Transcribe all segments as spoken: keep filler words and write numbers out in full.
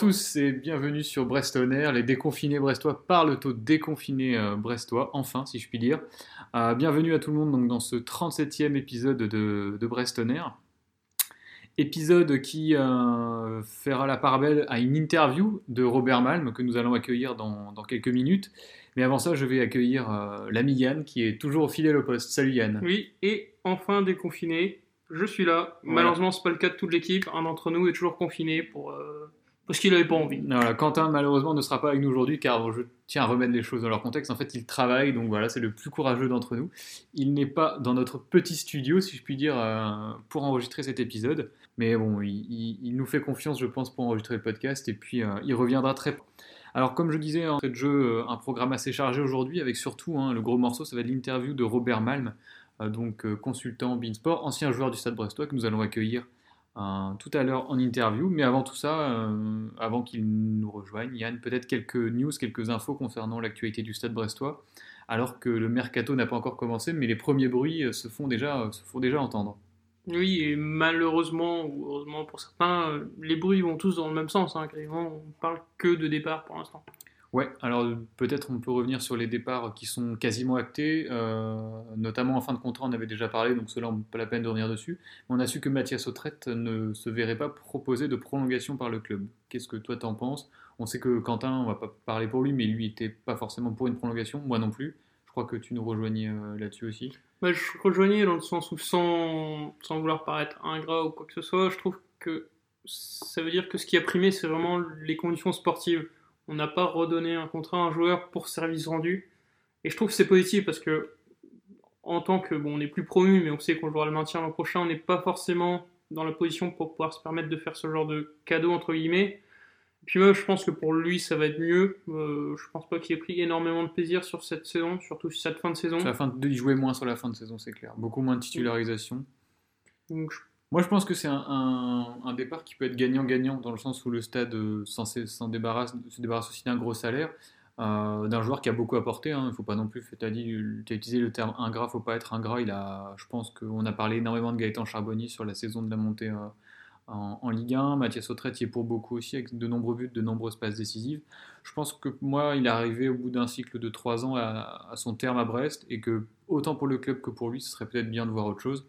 tous et bienvenue sur Brest On Air. Les déconfinés brestois parlent aux déconfinés euh, brestois, enfin si je puis dire. Euh, bienvenue à tout le monde donc, dans ce trente-septième épisode de, de Brest On Air. Épisode qui euh, fera la part belle à une interview de Robert Malm que nous allons accueillir dans, dans quelques minutes. Mais avant ça, je vais accueillir euh, l'ami Yann qui est toujours fidèle au poste. Salut Yann. Oui, et enfin déconfiné, je suis là. Voilà. Malheureusement, c'est pas le cas de toute l'équipe. Un d'entre nous est toujours confiné pour, euh, parce qu'il n'avait pas envie. Voilà, Quentin malheureusement ne sera pas avec nous aujourd'hui car je tiens à remettre les choses dans leur contexte. En fait, il travaille, donc voilà, c'est le plus courageux d'entre nous. Il n'est pas dans notre petit studio, si je puis dire, euh, pour enregistrer cet épisode. Mais bon, il, il, il nous fait confiance, je pense, pour enregistrer le podcast et puis euh, il reviendra très. Alors, comme je disais, en fait de jeu, un programme assez chargé aujourd'hui, avec surtout hein, le gros morceau, ça va être l'interview de Robert Malm, euh, donc euh, consultant Beansport, ancien joueur du Stade Brestois, que nous allons accueillir euh, tout à l'heure en interview. Mais avant tout ça, euh, avant qu'il nous rejoigne, Yann, peut-être quelques news, quelques infos concernant l'actualité du Stade Brestois, alors que le mercato n'a pas encore commencé, mais les premiers bruits se font déjà, se font déjà entendre. Oui, et malheureusement, ou heureusement pour certains, euh, les bruits vont tous dans le même sens. Hein, quasiment, on parle que de départ pour l'instant. Ouais, alors peut-être on peut revenir sur les départs qui sont quasiment actés, euh, notamment en fin de contrat, on avait déjà parlé, donc cela, pas la peine de revenir dessus. On a su que Mathias Autrette ne se verrait pas proposer de prolongation par le club. Qu'est-ce que toi t'en penses? On sait que Quentin, on va pas parler pour lui, mais lui était pas forcément pour une prolongation, moi non plus. Je crois que tu nous rejoignais euh, là-dessus aussi. Bah, je rejoignais dans le sens où, sans, sans vouloir paraître ingrat ou quoi que ce soit, je trouve que ça veut dire que ce qui a primé, c'est vraiment les conditions sportives. On n'a pas redonné un contrat à un joueur pour service rendu. Et je trouve que c'est positif parce que, en tant que, bon, on n'est plus promu, mais on sait qu'on jouera le maintien l'an prochain, on n'est pas forcément dans la position pour pouvoir se permettre de faire ce genre de cadeau, entre guillemets. Et puis moi, je pense que pour lui, ça va être mieux. Euh, je pense pas qu'il ait pris énormément de plaisir sur cette saison, surtout sur cette fin de saison. Sur la fin de, il jouait moins sur la fin de saison, c'est clair. Beaucoup moins de titularisation. Donc, je... Moi, je pense que c'est un, un, un départ qui peut être gagnant-gagnant, dans le sens où le stade euh, s'en, s'en débarrasse, se débarrasse aussi d'un gros salaire, euh, d'un joueur qui a beaucoup apporté. Hein. Il ne faut pas non plus, tu as dit, tu as utilisé le terme ingrat, il ne faut pas être ingrat. Il a, je pense qu'on a parlé énormément de Gaëtan Charbonnier sur la saison de la montée euh, en, en Ligue un. Mathias Autrette y est pour beaucoup aussi, avec de nombreux buts, de nombreuses passes décisives. Je pense que moi, il est arrivé au bout d'un cycle de trois ans à, à son terme à Brest, et que autant pour le club que pour lui, ce serait peut-être bien de voir autre chose.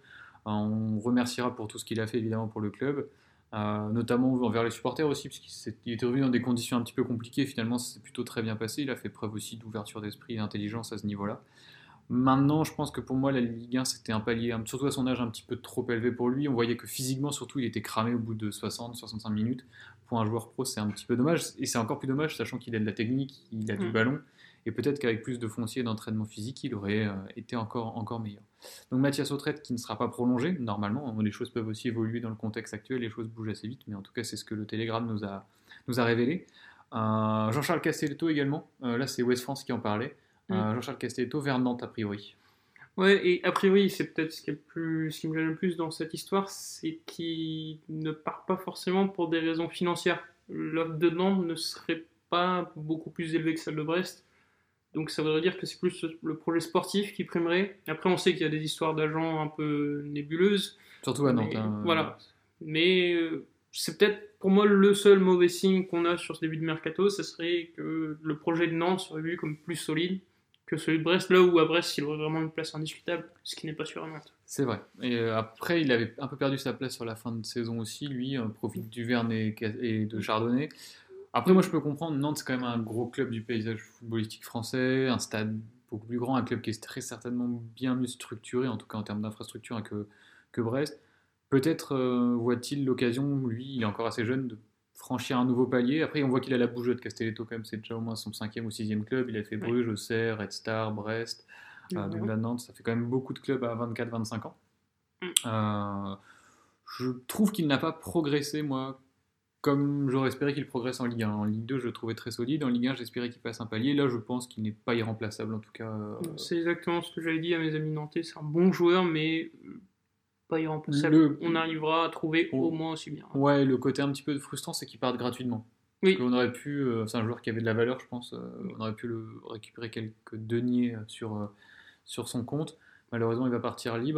On remerciera pour tout ce qu'il a fait évidemment pour le club, euh, notamment envers les supporters aussi, parce qu'il était revenu dans des conditions un petit peu compliquées. Finalement, ça s'est plutôt très bien passé. Il a fait preuve aussi d'ouverture d'esprit et d'intelligence à ce niveau-là. Maintenant, je pense que pour moi, la Ligue un, c'était un palier, surtout à son âge, un petit peu trop élevé pour lui. On voyait que physiquement, surtout, il était cramé au bout de soixante à soixante-cinq minutes. Pour un joueur pro, c'est un petit peu dommage. Et c'est encore plus dommage, sachant qu'il a de la technique, il a du mmh. ballon. Et peut-être qu'avec plus de foncier d'entraînement physique, il aurait euh, été encore, encore meilleur. Donc Mathias Autrette qui ne sera pas prolongé, normalement. Les choses peuvent aussi évoluer dans le contexte actuel, les choses bougent assez vite, mais en tout cas, c'est ce que le Télégramme nous a, nous a révélé. Euh, Jean-Charles Castelletto également, euh, là c'est Ouest France qui en parlait. Euh, mmh. Jean-Charles Castelletto vers Nantes, a priori. Ouais, et a priori, c'est peut-être ce qui, est le plus, ce qui me gêne le plus dans cette histoire, c'est qu'il ne part pas forcément pour des raisons financières. L'offre de Nantes ne serait pas beaucoup plus élevée que celle de Brest. Donc ça voudrait dire que c'est plus le projet sportif qui primerait. Après, on sait qu'il y a des histoires d'agents un peu nébuleuses. Surtout à Nantes. Mais, hein. Voilà. Mais euh, c'est peut-être pour moi le seul mauvais signe qu'on a sur ce début de mercato, ce serait que le projet de Nantes serait vu comme plus solide que celui de Brest, là où à Brest il aurait vraiment une place indiscutable, ce qui n'est pas sûr à Nantes. C'est vrai. Et euh, après, il avait un peu perdu sa place sur la fin de saison aussi, lui, euh, profite du Verne et, et de Chardonnay. Après, moi, je peux comprendre, Nantes, c'est quand même un gros club du paysage footballistique français, un stade beaucoup plus grand, un club qui est très certainement bien mieux structuré, en tout cas en termes d'infrastructure, hein, que, que Brest. Peut-être euh, voit-il l'occasion, lui, il est encore assez jeune, de franchir un nouveau palier. Après, on voit qu'il a la bougeotte. Castelletto, quand même, c'est déjà au moins son cinquième ou sixième club. Il a fait Bruges, Auxerre, Red Star, Brest. Euh, donc là, Nantes, ça fait quand même beaucoup de clubs à vingt-quatre vingt-cinq ans. Euh, je trouve qu'il n'a pas progressé, moi, comme j'aurais espéré qu'il progresse en Ligue un. En Ligue deux, je le trouvais très solide. En Ligue un, j'espérais qu'il passe un palier. Là, je pense qu'il n'est pas irremplaçable, en tout cas. Euh... C'est exactement ce que j'avais dit à mes amis nantais. C'est un bon joueur, mais pas irremplaçable. Le... On arrivera à trouver oh. au moins aussi bien. Ouais, le côté un petit peu frustrant, c'est qu'il parte gratuitement. Oui. Parce qu'on aurait pu, euh, c'est un joueur qui avait de la valeur, je pense. Euh, on aurait pu le récupérer quelques deniers sur, euh, sur son compte. Malheureusement, il va partir libre.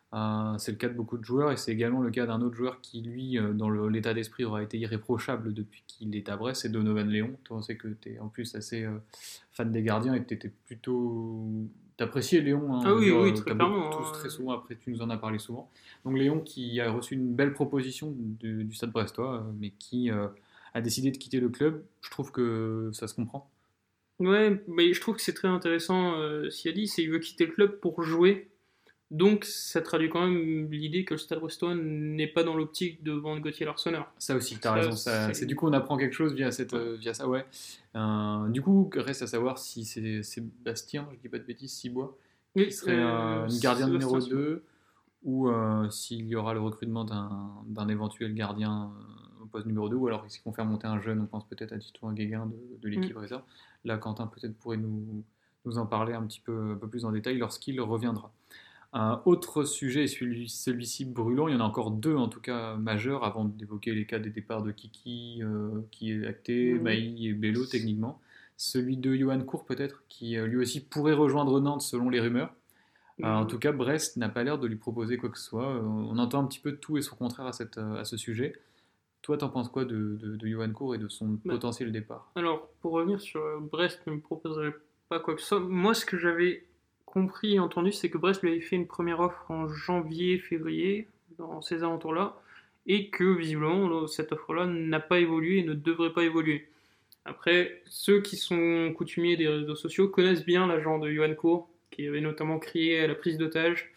Euh, c'est le cas de beaucoup de joueurs et c'est également le cas d'un autre joueur qui, lui, euh, dans le- l'état d'esprit, aura été irréprochable depuis qu'il est à Brest, c'est Donovan Léon. Toi, on sait que tu es en plus assez euh, fan des gardiens et que tu étais plutôt. T'appréciais Léon, hein, Ah je veux oui, dire, oui, euh, très t'as beaucoup clairement, tous hein. très souvent, après tu nous en as parlé souvent. Donc Léon qui a reçu une belle proposition du, du Stade Brestois, euh, mais qui euh, a décidé de quitter le club. Je trouve que ça se comprend. Ouais, mais je trouve que c'est très intéressant euh, ce qu'il a dit, c'est qu'il veut quitter le club pour jouer. Donc ça traduit quand même l'idée que le Stade Brestois n'est pas dans l'optique de vendre Gauthier Larsonneur. Ça aussi, tu as Ça, raison. Ça, c'est... c'est du coup, on apprend quelque chose via, cette, Ouais. euh, via ça, ouais. Euh, du coup, reste à savoir si c'est Sébastien, je dis pas de bêtises, Cibois, qui Oui, serait euh, euh, une gardien Sébastien numéro Simon. deux ou euh, s'il y aura le recrutement d'un d'un éventuel gardien euh, au poste numéro deux ou alors est-ce qu'on fait monter un jeune, on pense peut-être à Tito Guéguin de, de Mm. l'équipe réserve. Là, Quentin peut-être pourrait nous, nous en parler un petit peu, un peu plus en détail lorsqu'il reviendra. Un autre sujet, celui, celui-ci brûlant, il y en a encore deux en tout cas majeurs avant d'évoquer les cas des départs de Kiki euh, qui est acté, Mhm. Maï et Bello techniquement. Celui de Johan Cour peut-être, qui euh, lui aussi pourrait rejoindre Nantes selon les rumeurs. Euh, en Mhm. tout cas, Brest n'a pas l'air de lui proposer quoi que ce soit. Euh, on entend un petit peu de tout et son contraire à, cette, euh, à ce sujet. Toi, t'en penses quoi de, de, de Johan Cour et de son Bah, potentiel départ? alors, pour revenir sur euh, Brest ne me proposerait pas quoi que ce soit. Moi, ce que j'avais compris et entendu, c'est que Brest lui avait fait une première offre en janvier, février, dans ces alentours-là, et que visiblement, cette offre-là n'a pas évolué et ne devrait pas évoluer. Après, ceux qui sont coutumiers des réseaux sociaux connaissent bien l'agent de Johan Cour, qui avait notamment crié à la prise d'otage.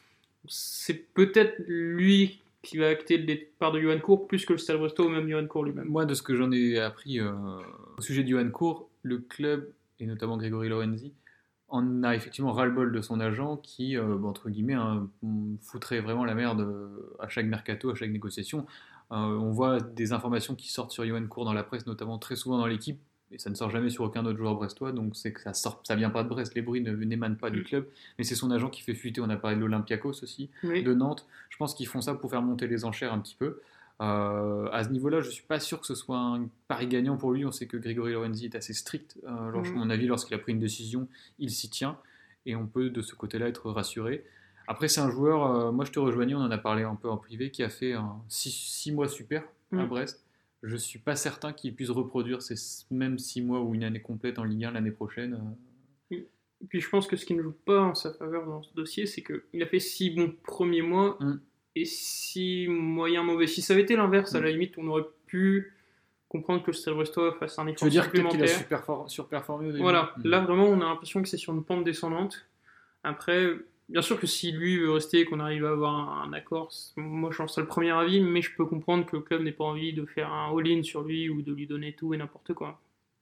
C'est peut-être lui qui va acter le départ de Johan Cour plus que le Stade Brestois ou même Johan Cour lui-même. Moi, de ce que j'en ai appris euh, au sujet de Johan Cour, le club, et notamment Grégory Lorenzi, en a effectivement ras-le-bol de son agent qui, euh, bon, entre guillemets, hein, foutrait vraiment la merde euh, à chaque mercato, à chaque négociation. Euh, on voit des informations qui sortent sur Johan Cour dans la presse, notamment très souvent dans l'équipe, et ça ne sort jamais sur aucun autre joueur brestois, donc c'est que ça sort, ça vient pas de Brest, les bruits ne- n'émanent pas du Mm. club, mais c'est son agent qui fait fuiter. On a parlé de l'Olympiakos aussi, Mais de Nantes. Je pense qu'ils font ça pour faire monter les enchères un petit peu. Euh, à ce niveau-là, je ne suis pas sûr que ce soit un pari gagnant pour lui. On sait que Grégory Lorenzi est assez strict. Euh, alors, à mm, mon avis, lorsqu'il a pris une décision, il s'y tient. Et on peut de ce côté-là être rassuré. Après, c'est un joueur, euh, moi je te rejoignais, on en a parlé un peu en privé, qui a fait six mois super à mm. Brest. Je ne suis pas certain qu'il puisse reproduire ces mêmes six mois ou une année complète en Ligue un l'année prochaine. Et puis je pense que ce qui ne joue pas en sa faveur dans ce dossier, c'est qu'il a fait six bons premiers mois Hum, et six moyens mauvais. Si ça avait été l'inverse, à hum. la limite, on aurait pu comprendre que le Stade Brestois fasse un Tu veux effort dire peut-être qu'il a supplémentaire. surperfor- surperformé au début. Voilà, Hum. là vraiment, on a l'impression que c'est sur une pente descendante. Après, bien sûr que si lui veut rester et qu'on arrive à avoir un, un accord, moi j'en serais le premier avis, mais je peux comprendre que le club n'ait pas envie de faire un all-in sur lui ou de lui donner tout et n'importe quoi.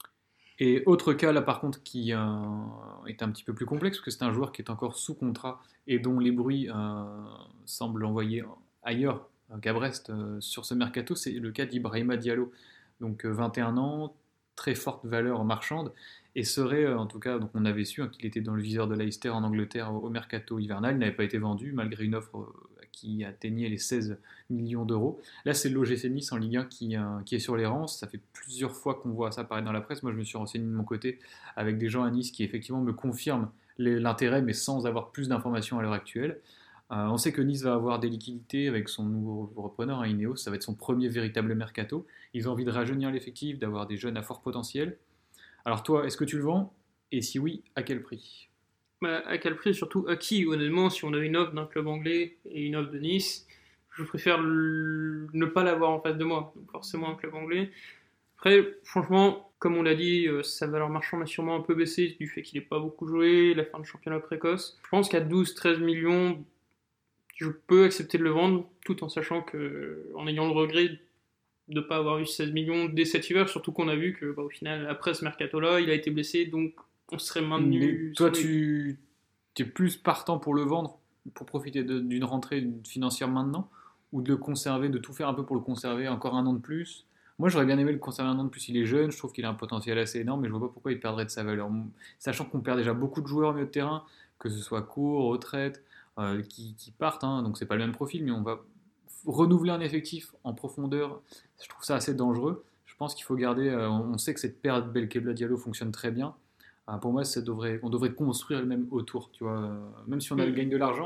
Et autre cas là par contre qui euh, est un petit peu plus complexe parce que c'est un joueur qui est encore sous contrat et dont les bruits euh, semblent envoyer ailleurs euh, qu'à Brest euh, sur ce mercato, c'est le cas d'Ibrahima Diallo. Donc euh, vingt et un ans, très forte valeur marchande et serait euh, en tout cas, donc on avait su hein, qu'il était dans le viseur de Leicester en Angleterre au, au mercato hivernal, il n'avait pas été vendu malgré une offre euh, qui atteignait les seize millions d'euros. Là, c'est l'O G C Nice en Ligue un qui, euh, qui est sur les rangs. Ça fait plusieurs fois qu'on voit ça apparaître dans la presse. Moi, je me suis renseigné de mon côté avec des gens à Nice qui, effectivement, me confirment les- l'intérêt, mais sans avoir plus d'informations à l'heure actuelle. Euh, on sait que Nice va avoir des liquidités avec son nouveau repreneur, hein, Ineos. Ça va être son premier véritable mercato. Ils ont envie de rajeunir l'effectif, d'avoir des jeunes à fort potentiel. Alors, toi, est-ce que tu le vends? Et si oui, à quel prix? Bah, à quel prix, surtout à qui? Honnêtement, si on a une offre d'un club anglais et une offre de Nice, je préfère le- ne pas l'avoir en face de moi. Donc forcément un club anglais. Après, franchement, comme on l'a dit, euh, sa valeur marchande a sûrement un peu baissé du fait qu'il n'ait pas beaucoup joué, la fin de championnat précoce. Je pense qu'à douze treize millions, je peux accepter de le vendre, tout en sachant que, en ayant le regret de ne pas avoir eu seize millions dès cet hiver, surtout qu'on a vu que, bah, au final, après ce mercato-là, il a été blessé, donc on serait Mais maintenu toi, sans lui. tu es plus partant pour le vendre, pour profiter de- d'une rentrée financière maintenant, ou de le conserver, de tout faire un peu pour le conserver encore un an de plus? Moi, j'aurais bien aimé le conserver un an de plus. Il est jeune, je trouve qu'il a un potentiel assez énorme, mais je vois pas pourquoi il perdrait de sa valeur. Sachant qu'on perd déjà beaucoup de joueurs au milieu de terrain, que ce soit court, retraite, euh, qui, qui partent, hein, donc c'est pas le même profil, mais on va renouveler un effectif en profondeur. Je trouve ça assez dangereux. Je pense qu'il faut garder. Euh, on sait que cette paire de Belkebla Diallo fonctionne très bien. Ah, pour moi, ça devrait, on devrait construire le même autour, tu vois. Euh, Même si on a, Mm. gagne de l'argent,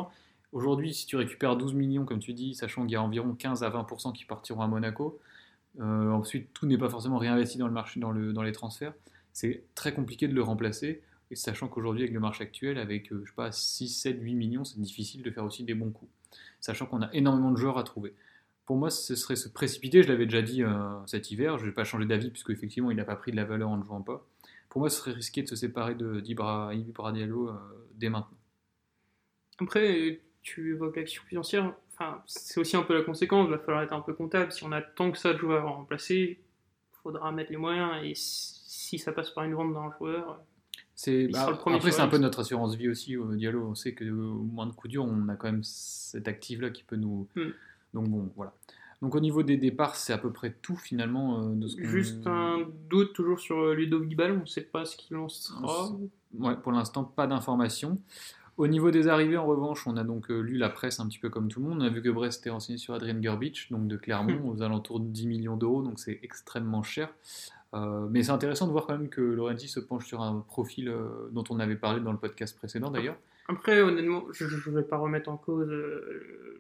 Aujourd'hui, si tu récupères douze millions, comme tu dis, sachant qu'il y a environ quinze à vingt pour cent qui partiront à Monaco, euh, ensuite tout n'est pas forcément réinvesti dans le marché, dans, le, dans les transferts, c'est très compliqué de le remplacer. Et sachant qu'aujourd'hui, avec le marché actuel, avec euh, je sais pas, six, sept, huit millions, c'est difficile de faire aussi des bons coups. Sachant qu'on a énormément de joueurs à trouver. Pour moi, ce serait se précipiter, je l'avais déjà dit euh, cet hiver, je ne vais pas changer d'avis, puisque effectivement, il n'a pas pris de la valeur en ne jouant pas. Pour moi, ce serait risqué de se séparer de d'Ibra Ibra Diallo euh, dès maintenant. Après, tu évoques l'action financière, enfin, c'est aussi un peu la conséquence, il va falloir être un peu comptable. Si on a tant que ça de joueurs à remplacer, il faudra mettre les moyens, et si ça passe par une vente d'un joueur, c'est, bah, après, c'est un peu notre assurance vie aussi, au Diallo. On sait qu'au moins de coups durs, on a quand même cet actif-là qui peut nous. Hmm. Donc, bon, voilà. Donc, au niveau des départs, c'est à peu près tout finalement. Euh, de ce Juste un doute toujours sur Ludovic Ball, on ne sait pas ce qu'il en sera. Ouais, pour l'instant, pas d'informations. Au niveau des arrivées, en revanche, on a donc euh, lu la presse un petit peu comme tout le monde. On a vu que Brest était renseigné sur Adrien Gerbic, donc de Clermont, aux alentours de dix millions d'euros, donc c'est extrêmement cher. Euh, mais c'est intéressant de voir quand même que Laurenti se penche sur un profil euh, dont on avait parlé dans le podcast précédent d'ailleurs. Après, honnêtement, je ne vais pas remettre en cause euh,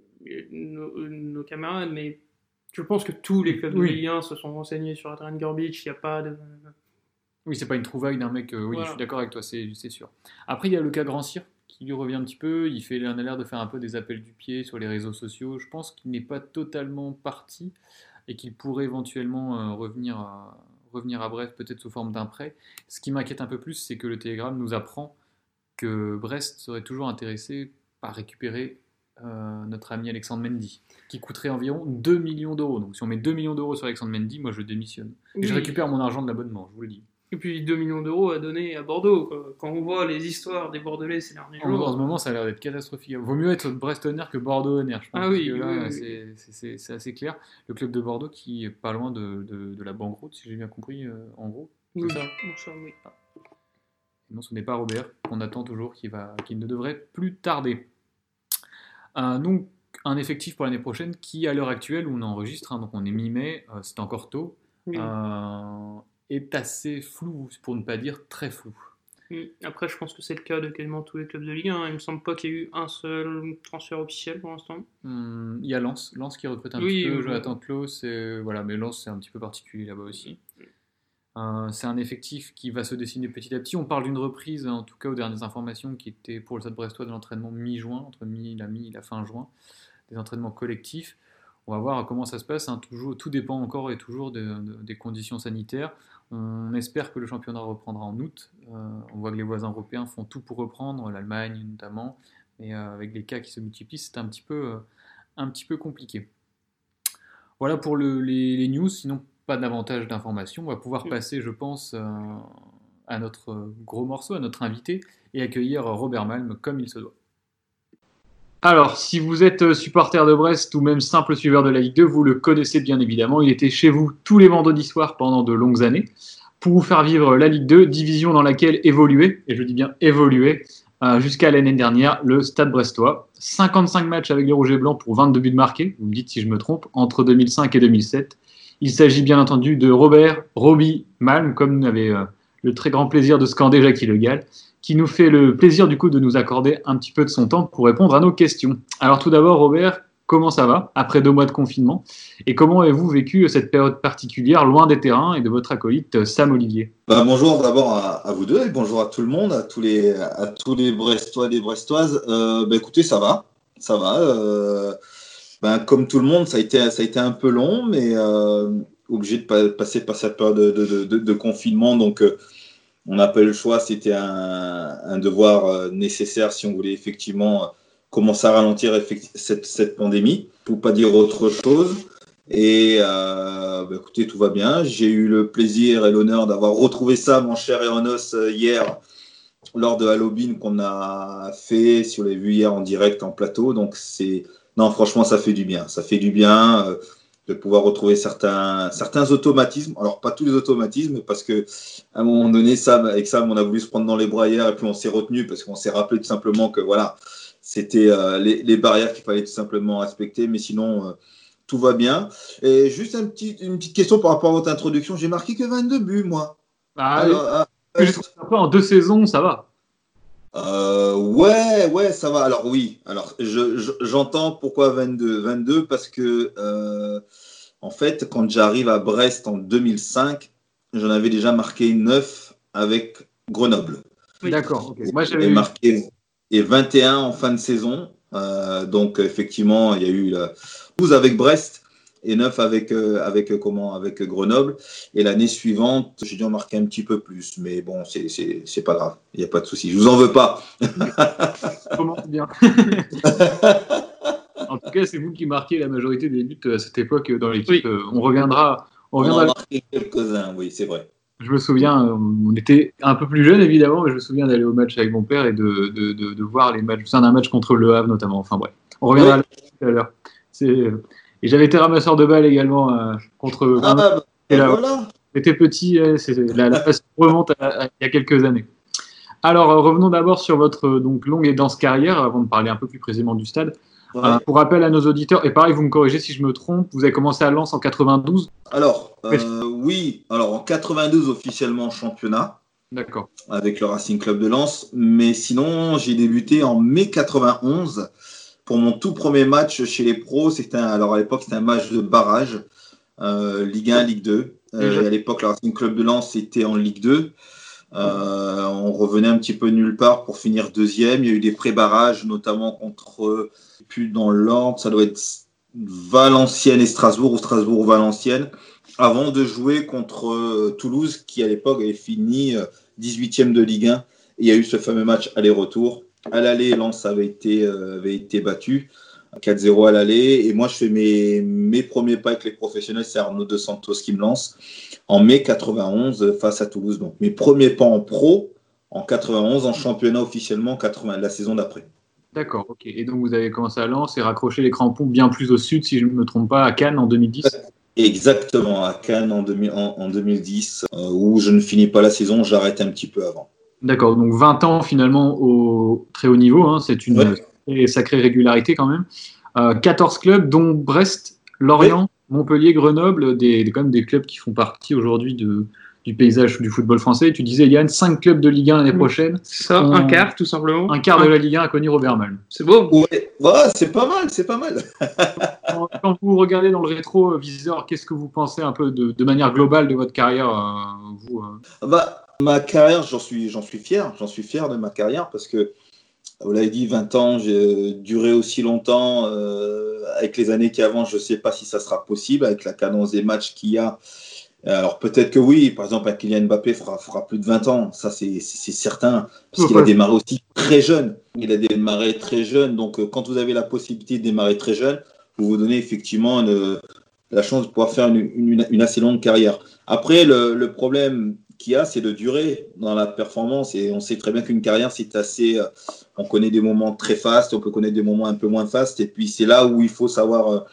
nos, nos camarades, mais je pense que tous les clubs oui. de Ligue un se sont renseignés sur Adrien Gerbic, il n'y a pas de... Oui, c'est pas une trouvaille d'un mec, euh, oui, voilà. Je suis d'accord avec toi, c'est, c'est sûr. Après, il y a le cas Grand Cyr qui lui revient un petit peu, il, fait, il a l'air de faire un peu des appels du pied sur les réseaux sociaux. Je pense qu'il n'est pas totalement parti et qu'il pourrait éventuellement euh, revenir, à, revenir à Brest, peut-être sous forme d'un prêt. Ce qui m'inquiète un peu plus, c'est que le Télégramme nous apprend que Brest serait toujours intéressé par récupérer euh, notre ami Alexandre Mendy, qui coûterait environ deux millions d'euros. Donc si on met deux millions d'euros sur Alexandre Mendy, moi je démissionne. Et oui. Je récupère mon argent de l'abonnement, je vous le dis. Et puis deux millions d'euros à donner à Bordeaux. Quoi. Quand on voit les histoires des Bordelais ces derniers en jours. En ce moment, ça a l'air d'être catastrophique. Vaut mieux être Brest-Honneur que Bordeaux-Honneur, je pense. Ah oui, que là, oui, oui. C'est, c'est, c'est, c'est assez clair. Le club de Bordeaux qui est pas loin de, de, de la banqueroute, si j'ai bien compris, euh, en gros. C'est oui, ça, ça oui. Non, ce n'est pas Robert, qu'on attend toujours, qui, va, qui ne devrait plus tarder. Euh, donc, un effectif pour l'année prochaine qui, à l'heure actuelle, où on enregistre, hein, donc on est mi-mai, euh, c'est encore tôt. Oui. Euh, est assez flou, pour ne pas dire très flou. Après, je pense que c'est le cas de quasiment tous les clubs de Ligue un. Il ne me semble pas qu'il y ait eu un seul transfert officiel pour l'instant. Hum, il y a Lens, Lens qui recrute un oui, petit peu, oui, Jonathan Clos, c'est... Voilà, mais Lens c'est un petit peu particulier là-bas aussi. Euh, c'est un effectif qui va se dessiner petit à petit. On parle d'une reprise, en tout cas aux dernières informations, qui était pour le Stade Brestois de l'entraînement mi-juin, entre mi, la mi et la fin juin, des entraînements collectifs. On va voir comment ça se passe. Hein. Toujours, tout dépend encore et toujours de, de, des conditions sanitaires. On espère que le championnat reprendra en août. Euh, on voit que les voisins européens font tout pour reprendre, l'Allemagne notamment. Mais euh, avec les cas qui se multiplient, c'est un petit peu, euh, un petit peu compliqué. Voilà pour le, les, les news. Sinon, pas davantage d'informations. On va pouvoir passer, je pense, euh, à notre gros morceau, à notre invité, et accueillir Robert Malm comme il se doit. Alors, si vous êtes supporter de Brest ou même simple suiveur de la Ligue deux, vous le connaissez bien évidemment. Il était chez vous tous les vendredis soirs pendant de longues années pour vous faire vivre la Ligue deux, division dans laquelle évoluait, et je dis bien évoluait, euh, jusqu'à l'année dernière, le Stade Brestois. cinquante-cinq matchs avec les Rouges et Blancs pour vingt-deux buts marqués, vous me dites si je me trompe, entre deux mille cinq et deux mille sept. Il s'agit bien entendu de Robert Roby Malm, comme avait euh, le très grand plaisir de scander Jackie Le Gall, qui nous fait le plaisir du coup de nous accorder un petit peu de son temps pour répondre à nos questions. Alors tout d'abord, Robert, comment ça va après deux mois de confinement? Et comment avez-vous vécu cette période particulière loin des terrains et de votre acolyte Sam Olivier? Bah, bonjour d'abord à, à vous deux et bonjour à tout le monde, à tous les, à tous les Brestois et les Brestoises. Euh, bah, écoutez, ça va, ça va. Euh, bah, comme tout le monde, ça a été, ça a été un peu long, mais euh, obligé de pa- passer par cette période de, de, de, de confinement, donc euh, on n'a pas eu le choix, c'était un, un devoir nécessaire si on voulait effectivement commencer à ralentir effecti- cette, cette pandémie, pour ne pas dire autre chose. Et euh, bah écoutez, tout va bien. J'ai eu le plaisir et l'honneur d'avoir retrouvé ça, mon cher et en os, hier, lors de Halloween qu'on a fait, si vous l'avez vu hier en direct, en plateau. Donc, c'est... Non, franchement, ça fait du bien. Ça fait du bien euh, de pouvoir retrouver certains, certains automatismes. Alors, pas tous les automatismes, parce que à un moment donné, Sam, avec Sam, on a voulu se prendre dans les bras hier, et puis on s'est retenu, parce qu'on s'est rappelé tout simplement que, voilà, c'était euh, les, les barrières qu'il fallait tout simplement respecter. Mais sinon... Euh, tout va bien. Et juste un petit, une petite question par rapport à votre introduction. J'ai marqué que vingt-deux buts, moi. Ah, alors, ah, juste... Après, en deux saisons, ça va. Euh, ouais, ouais, ça va. Alors oui, alors je, je- j'entends pourquoi vingt-deux. vingt-deux parce que euh, en fait, quand j'arrive à Brest en deux mille cinq, j'en avais déjà marqué neuf avec Grenoble. Oui. D'accord, ok. Et Moi, j'avais j'avais eu. marqué et vingt et un en fin de saison. Euh, donc effectivement, il y a eu la douze avec Brest et neuf avec, euh, avec, euh, comment, avec Grenoble. Et l'année suivante, j'ai dû en marquer un petit peu plus. Mais bon, c'est, c'est, c'est pas grave. Il n'y a pas de souci. Je vous en veux pas. Comment bien. En tout cas, c'est vous qui marquiez la majorité des buts à cette époque dans l'équipe. Oui. Euh, On reviendra. On On en a reviendra. marqué quelques-uns, oui, c'est vrai. Je me souviens, euh, on était un peu plus jeune évidemment, mais je me souviens d'aller au match avec mon père et de, de, de, de voir les matchs. C'est un match contre Le Havre notamment. Enfin bref, on Oui. reviendra là-dessus tout à l'heure. C'est, euh, Et j'avais été ramasseur de balles également euh, contre. Ah, Enfin, bah, et bah, là, voilà. j'étais petit, euh, c'est- la, la passion remonte à, à- il y a quelques années. Alors, euh, revenons d'abord sur votre euh, donc, longue et dense carrière, avant de parler un peu plus précisément du stade. Euh, Ouais. pour rappel à nos auditeurs, et pareil, vous me corrigez si je me trompe, vous avez commencé à Lens en quatre-vingt-douze. Alors, Oui. euh, oui, alors en quatre-vingt-douze officiellement championnat D'accord. avec le Racing Club de Lens, mais sinon j'ai débuté en mai quatre-vingt-onze pour mon tout premier match chez les pros. C'était un- alors à l'époque c'était un match de barrage, euh, Ligue un, Ligue deux. Euh, Déjà. et à l'époque le Racing Club de Lens était en Ligue deux. Euh, on revenait un petit peu nulle part pour finir deuxième. Il y a eu des pré-barrages, notamment contre, plus dans l'ordre, ça doit être Valenciennes et Strasbourg, ou Strasbourg ou Valenciennes, avant de jouer contre euh, Toulouse, qui à l'époque avait fini euh, dix-huitième de Ligue un. Et il y a eu ce fameux match aller-retour. À l'aller, Lens avait été, euh, avait été battu quatre zéro à l'aller. Et moi, je fais mes, mes premiers pas avec les professionnels. C'est Arnaud De Santos qui me lance en mai quatre-vingt-onze face à Toulouse. Donc mes premiers pas en pro en quatre-vingt-onze, en championnat officiellement en quatre-vingts, la saison d'après. D'accord, ok. Et donc vous avez commencé à Lens et raccroché les crampons bien plus au sud, si je ne me trompe pas, à Cannes en deux mille dix. Exactement, à Cannes en, deux mille, en, en deux mille dix, euh, où je ne finis pas la saison, j'arrête un petit peu avant. D'accord, donc vingt ans finalement au très haut niveau, hein, c'est une Ouais. sacrée, sacrée régularité quand même. Euh, quatorze clubs, dont Brest, Oui, Lorient, Montpellier, Grenoble, des, des- quand même des clubs qui font partie aujourd'hui de, du paysage du football français. Tu disais, Yann, cinq clubs de Ligue un l'année prochaine. C'est ça, On- un quart tout simplement. Un quart de Un- la Ligue un à Conny Robert Malm. C'est beau. ouais. Ouais, c'est pas mal, c'est pas mal. Quand, quand vous regardez dans le rétro viseur, qu'est-ce que vous pensez un peu de, de manière globale de votre carrière, euh, vous euh Bah, ma carrière, j'en suis, j'en suis fier, j'en suis fier de ma carrière parce que, vous l'avez dit, vingt ans, j'ai duré aussi longtemps. Euh, avec les années qui avancent, je ne sais pas si ça sera possible avec la cadence des matchs qu'il y a. Alors peut-être que oui, par exemple, un Kylian Mbappé fera, fera plus de vingt ans, ça c'est c'est certain, parce qu'il a Ouais. démarré aussi très jeune. Il a démarré très jeune, donc euh, quand vous avez la possibilité de démarrer très jeune, vous vous donnez effectivement une- la chance de pouvoir faire une, une- une assez longue carrière. Après, le, le problème qu'il y a, c'est de durer dans la performance, et on sait très bien qu'une carrière, c'est assez... euh, on connaît des moments très fastes, on peut connaître des moments un peu moins fastes, et puis c'est là où il faut savoir... euh,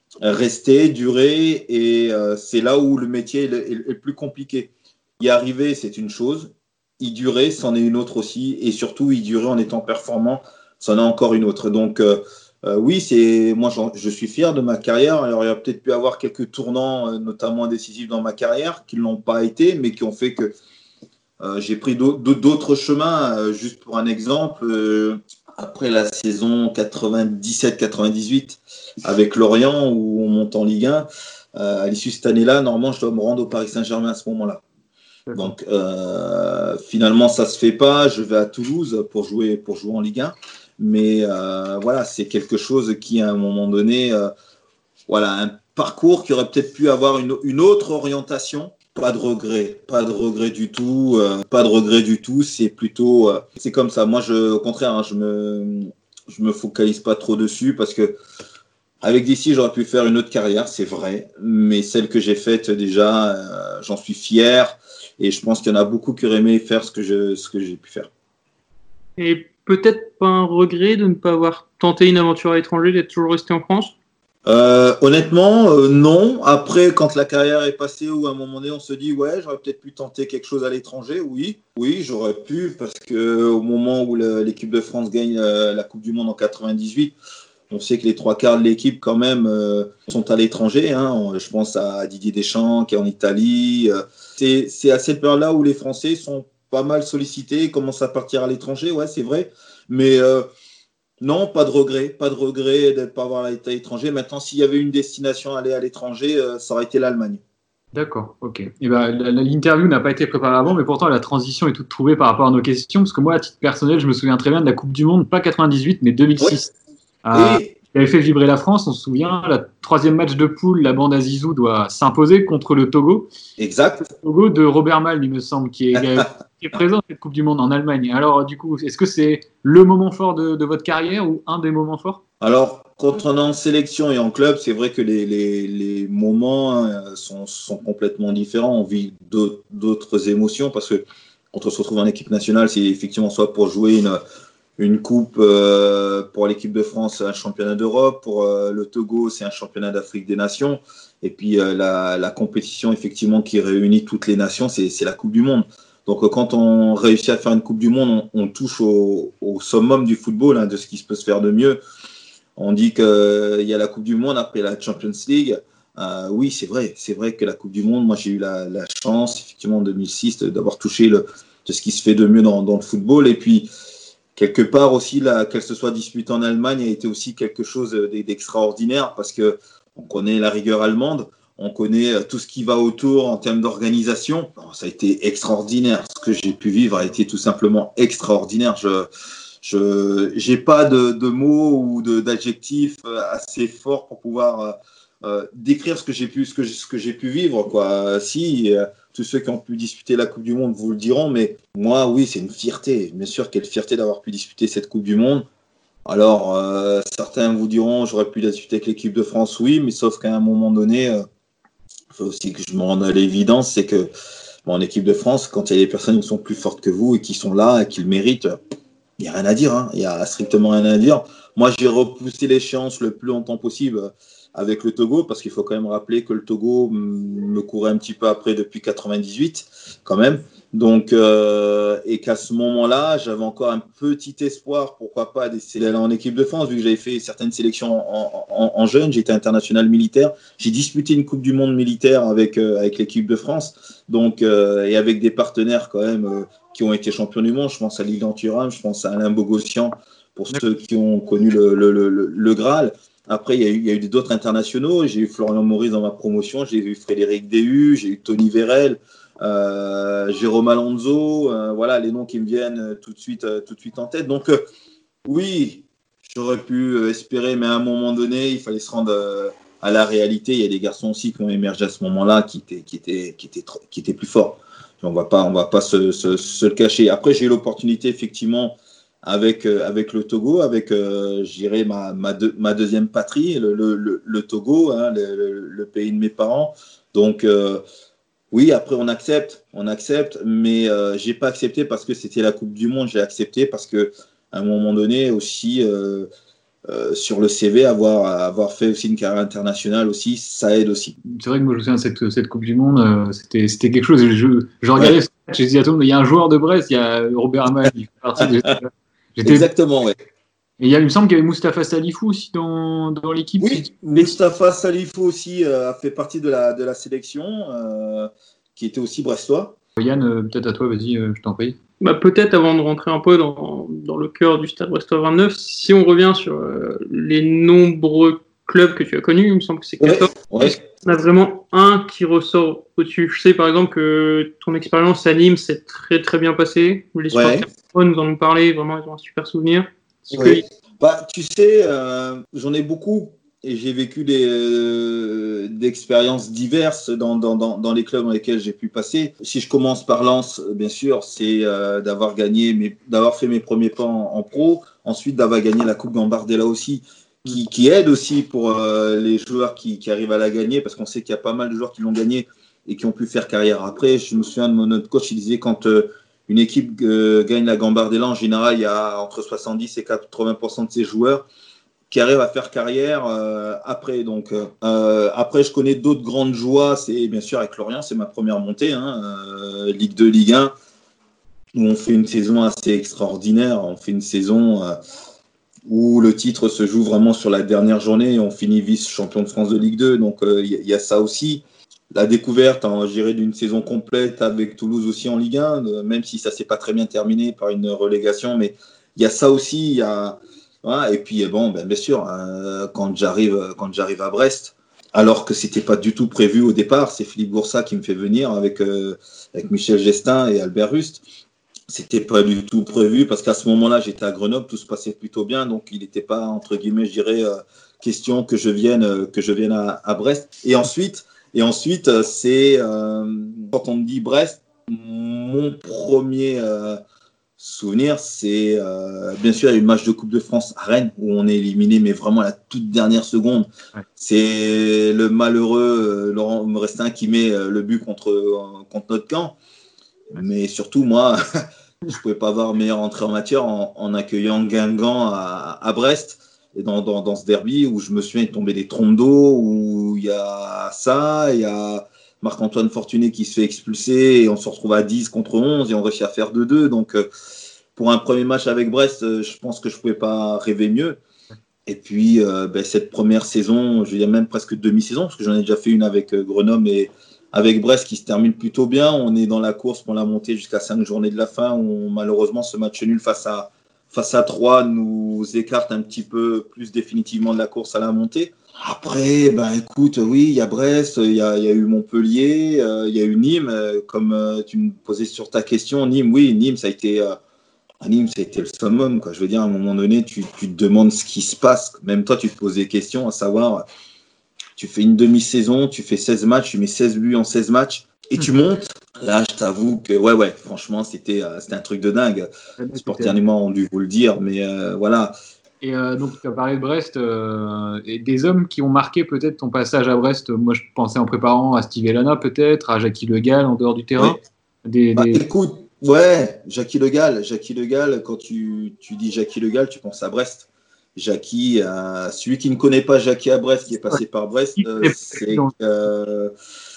rester, durer, et euh, c'est là où le métier est le, est le plus compliqué. Y arriver, c'est une chose, y durer, c'en est une autre aussi, et surtout y durer en étant performant, c'en est encore une autre. Donc euh, euh, oui, c'est moi j'en- je suis fier de ma carrière. Alors il y a peut-être pu avoir quelques tournants, euh, notamment décisifs dans ma carrière, qui ne l'ont pas été, mais qui ont fait que euh, j'ai pris d'au- d'autres chemins. Euh, juste pour un exemple, euh, après la saison quatre-vingt-dix-sept quatre-vingt-dix-huit avec Lorient où on monte en Ligue un, euh, à l'issue de cette année-là, normalement, je dois me rendre au Paris Saint-Germain à ce moment-là. D'accord. Donc euh, finalement, ça se fait pas. Je vais à Toulouse pour jouer pour jouer en Ligue un, mais euh, voilà, c'est quelque chose qui à un moment donné, euh, voilà, un parcours qui aurait peut-être pu avoir une, une autre orientation. Pas de regret, pas de regret du tout, euh, pas de regret du tout. C'est plutôt, euh, c'est comme ça. Moi, je, au contraire, hein, je me, je me focalise pas trop dessus parce que avec D C, j'aurais pu faire une autre carrière, c'est vrai, mais celle que j'ai faite déjà, euh, j'en suis fier et je pense qu'il y en a beaucoup qui auraient aimé faire ce que je, ce que j'ai pu faire. Et peut-être pas un regret de ne pas avoir tenté une aventure à l'étranger, d'être toujours resté en France. Euh, honnêtement, euh, non. Après, quand la carrière est passée, ou à un moment donné, on se dit, ouais, j'aurais peut-être pu tenter quelque chose à l'étranger. Oui, oui, j'aurais pu, parce que au moment où le- l'équipe de France gagne euh, la Coupe du Monde en quatre-vingt-dix-huit, on sait que les trois quarts de l'équipe, quand même, euh, sont à l'étranger. Hein. On- Je pense à Didier Deschamps, qui est en Italie. Euh, c'est c'est à cette période-là où les Français sont pas mal sollicité, il commence à partir à l'étranger, ouais, c'est vrai. Mais euh, non, pas de regret, pas de regret d'être pas avoir été à l'étranger. Maintenant, s'il y avait une destination à aller à l'étranger, euh, ça aurait été l'Allemagne. D'accord, ok. Et ben, la- la- l'interview n'a pas été préparée avant, mais pourtant la transition est toute trouvée par rapport à nos questions, parce que moi, à titre personnel, je me souviens très bien de la Coupe du Monde, pas quatre-vingt-dix-huit, mais Oui, deux mille six. Euh, oui, qui avait fait vibrer la France, on se souvient, la troisième match de poule, la bande à Zizou doit s'imposer contre le Togo. exact. Togo de Robert Malm, il me semble, qui est, qui est présent à cette Coupe du Monde en Allemagne. Alors, du coup, est-ce que c'est le moment fort de, de votre carrière ou un des moments forts? Alors, quand on est en sélection et en club, c'est vrai que les, les, les moments euh, sont, sont complètement différents. On vit d'autres d'autres émotions parce que quand on se retrouve en équipe nationale, c'est effectivement soit pour jouer une, une coupe euh, pour l'équipe de France, un championnat d'Europe. Pour euh, le Togo, c'est un championnat d'Afrique des Nations. Et puis euh, la, la compétition effectivement qui réunit toutes les nations, c'est c'est la Coupe du Monde. Donc euh, quand on réussit à faire une Coupe du Monde, on, on touche au, au summum du football, hein, de ce qui se peut se faire de mieux. On dit qu'il euh, y a la Coupe du Monde après la Champions League. Euh, oui, c'est vrai. C'est vrai que la Coupe du Monde, moi j'ai eu la, la chance, effectivement, en deux mille six, d'avoir touché le, de ce qui se fait de mieux dans, dans le football. Et puis, quelque part aussi, qu'elle se soit disputée en Allemagne a été aussi quelque chose d'extraordinaire parce que on connaît la rigueur allemande, on connaît tout ce qui va autour en termes d'organisation. Ça a été extraordinaire. Ce que j'ai pu vivre a été tout simplement extraordinaire. Je je j'ai pas de, de mots ou de, d'adjectifs assez forts pour pouvoir euh, décrire ce que j'ai pu ce que ce que j'ai pu vivre quoi. Si euh, tous ceux qui ont pu disputer la Coupe du Monde vous le diront, mais moi oui c'est une fierté. Bien sûr quelle fierté d'avoir pu disputer cette Coupe du Monde. Alors euh, certains vous diront j'aurais pu la disputer avec l'équipe de France, oui, mais sauf qu'à un moment donné, il euh, faut aussi que je me rende à l'évidence, c'est que bon, en équipe de France, quand il y a des personnes qui sont plus fortes que vous et qui sont là et qui le méritent, il n'y a rien à dire, hein. Il n'y a strictement rien à dire. Moi, j'ai repoussé l'échéance le plus longtemps possible avec le Togo, parce qu'il faut quand même rappeler que le Togo me courait un petit peu après depuis quatre-vingt-dix-huit, quand même. Donc, euh, et qu'à ce moment-là, j'avais encore un petit espoir, pourquoi pas, d'essayer d'aller en équipe de France, vu que j'avais fait certaines sélections en, en, en jeune, j'étais international militaire. J'ai disputé une Coupe du Monde militaire avec, euh, avec l'équipe de France, donc, euh, et avec des partenaires quand même. Euh, qui ont été champions du monde. Je pense à Lilian Thuram, je pense à Alain Bogossian, pour ceux qui ont connu le, le, le, le Graal. Après, il y a eu, il y a eu d'autres internationaux. J'ai eu Florian Maurice dans ma promotion, j'ai eu Frédéric Déhu, j'ai eu Tony Vérel, euh, Jérôme Alonso. Euh, voilà les noms qui me viennent tout de suite, tout de suite en tête. Donc, euh, oui, j'aurais pu espérer, mais à un moment donné, il fallait se rendre euh, à la réalité. Il y a des garçons aussi qui ont émergé à ce moment-là qui étaient, qui étaient, qui étaient, trop, qui étaient plus forts. On va pas, on va pas se, se, se le cacher. Après, j'ai eu l'opportunité effectivement avec euh, avec le Togo, avec euh, je dirais ma ma, de, ma deuxième patrie, le, le, le, le Togo, hein, le, le, le pays de mes parents. Donc euh, oui, après on accepte, on accepte, mais euh, j'ai pas accepté parce que c'était la Coupe du Monde. J'ai accepté parce que à un moment donné aussi. Euh, Euh, sur le C V, avoir, avoir fait aussi une carrière internationale aussi, ça aide aussi. C'est vrai que moi je me souviens de cette, cette Coupe du Monde, euh, c'était, c'était quelque chose. Je, je regardais ouais. ce match, j'ai dit à tout le monde, il y a un joueur de Brest, il y a Robert Malm, il fait partie de. J'étais... Exactement, ouais. Et il, y a, il me semble qu'il y avait Mustapha Salifou aussi dans, dans l'équipe. Oui, si... Mustapha Salifou aussi euh, a fait partie de la, de la sélection, euh, qui était aussi brestois. Yann, euh, peut-être à toi, vas-y, euh, je t'en prie. Bah, peut-être avant de rentrer un peu dans, dans le cœur du Stade Brestois vingt-neuf, si on revient sur euh, les nombreux clubs que tu as connus, il me semble que c'est quatorze. Ouais, ouais. Est-ce qu'on a vraiment un qui ressort au-dessus? Je sais par exemple que ton expérience à Nîmes s'est très très bien passée. Les supporters ouais. nous en ont parlé, vraiment ils ont un super souvenir. Ouais. Que... Bah, tu sais, euh, j'en ai beaucoup. Et j'ai vécu des, euh, des expériences diverses dans, dans, dans, dans les clubs dans lesquels j'ai pu passer. Si je commence par Lens, bien sûr, c'est euh, d'avoir gagné, mes, d'avoir fait mes premiers pas en, en pro. Ensuite, d'avoir gagné la Coupe Gambardella aussi, qui, qui aide aussi pour euh, les joueurs qui, qui arrivent à la gagner, parce qu'on sait qu'il y a pas mal de joueurs qui l'ont gagné et qui ont pu faire carrière après. Je me souviens de mon autre coach, il disait quand euh, une équipe euh, gagne la Gambardella, en général, il y a entre soixante-dix et quatre-vingts pour cent de ses joueurs qui arrivent à faire carrière euh, après. Donc euh, après, je connais d'autres grandes joies. C'est bien sûr avec Lorient, c'est ma première montée, hein, euh, Ligue deux, Ligue un, où on fait une saison assez extraordinaire. On fait une saison euh, où le titre se joue vraiment sur la dernière journée. Et on finit vice-champion de France de Ligue deux. Donc il euh, y, y a ça aussi. la découverte, hein, je dirais, d'une saison complète avec Toulouse aussi en Ligue un, euh, même si ça s'est pas très bien terminé par une relégation, mais il y a ça aussi, il y a, voilà. Et puis bon, ben, bien sûr, euh, quand j'arrive, quand j'arrive à Brest, alors que c'était pas du tout prévu au départ, c'est Philippe Goursat qui me fait venir avec euh, avec Michel Gestin et Albert Rust. C'était pas du tout prévu parce qu'à ce moment-là, j'étais à Grenoble, tout se passait plutôt bien, donc il n'était pas entre guillemets, je dirais, euh, question que je vienne, euh, que je vienne à, à Brest. Et ensuite, et ensuite, euh, c'est euh, quand on me dit Brest, mon premier euh, souvenir, c'est euh, bien sûr il y a eu le match de Coupe de France à Rennes où on est éliminé, mais vraiment à la toute dernière seconde. Ouais. C'est le malheureux euh, Laurent Morestin qui met euh, le but contre euh, contre notre camp. Mais surtout, moi, je ne pouvais pas avoir meilleure entrée en matière en, en accueillant Guingamp à, à Brest. Et dans, dans, dans ce derby où je me souviens de tomber des trompes d'eau, où il y a ça, il y a Marc-Antoine Fortuné qui se fait expulser et on se retrouve à dix contre onze et on réussit à faire deux deux. Donc, euh, pour un premier match avec Brest, euh, je pense que je ne pouvais pas rêver mieux. Et puis, euh, ben, cette première saison, je veux dire même presque demi-saison, parce que j'en ai déjà fait une avec euh, Grenoble et avec Brest qui se termine plutôt bien. On est dans la course pour la montée jusqu'à cinq journées de la fin, où malheureusement ce match nul face à, face à Troyes nous écarte un petit peu plus définitivement de la course à la montée. Après, ben écoute, oui, il y a Brest, il y a, il y a eu Montpellier, euh, il y a eu Nîmes, euh, comme euh, tu me posais sur ta question. Nîmes, oui, Nîmes, ça a été... Euh, À Nîmes, ça a été le summum, quoi. Je veux dire, à un moment donné, tu, tu te demandes ce qui se passe. Même toi, tu te poses des questions, à savoir, tu fais une demi-saison, tu fais seize matchs, tu mets seize buts en seize matchs, et tu montes. Là, je t'avoue que, ouais, ouais, franchement, c'était, euh, c'était un truc de dingue. Les sportifs ont dû vous le dire, mais euh, voilà. Et euh, donc, tu as parlé de Brest, euh, et des hommes qui ont marqué peut-être ton passage à Brest. Moi, je pensais en préparant à Steve Elana, peut-être, à Jackie Le Gall en dehors du terrain. Oui. Des, bah, des... Écoute, ouais, Jackie Le Gall. Jackie Le Gall, quand tu, tu dis Jackie Le Gall, tu penses à Brest. Jackie, euh, celui qui ne connaît pas Jackie à Brest, qui est passé ouais. par Brest, euh, c'est, euh,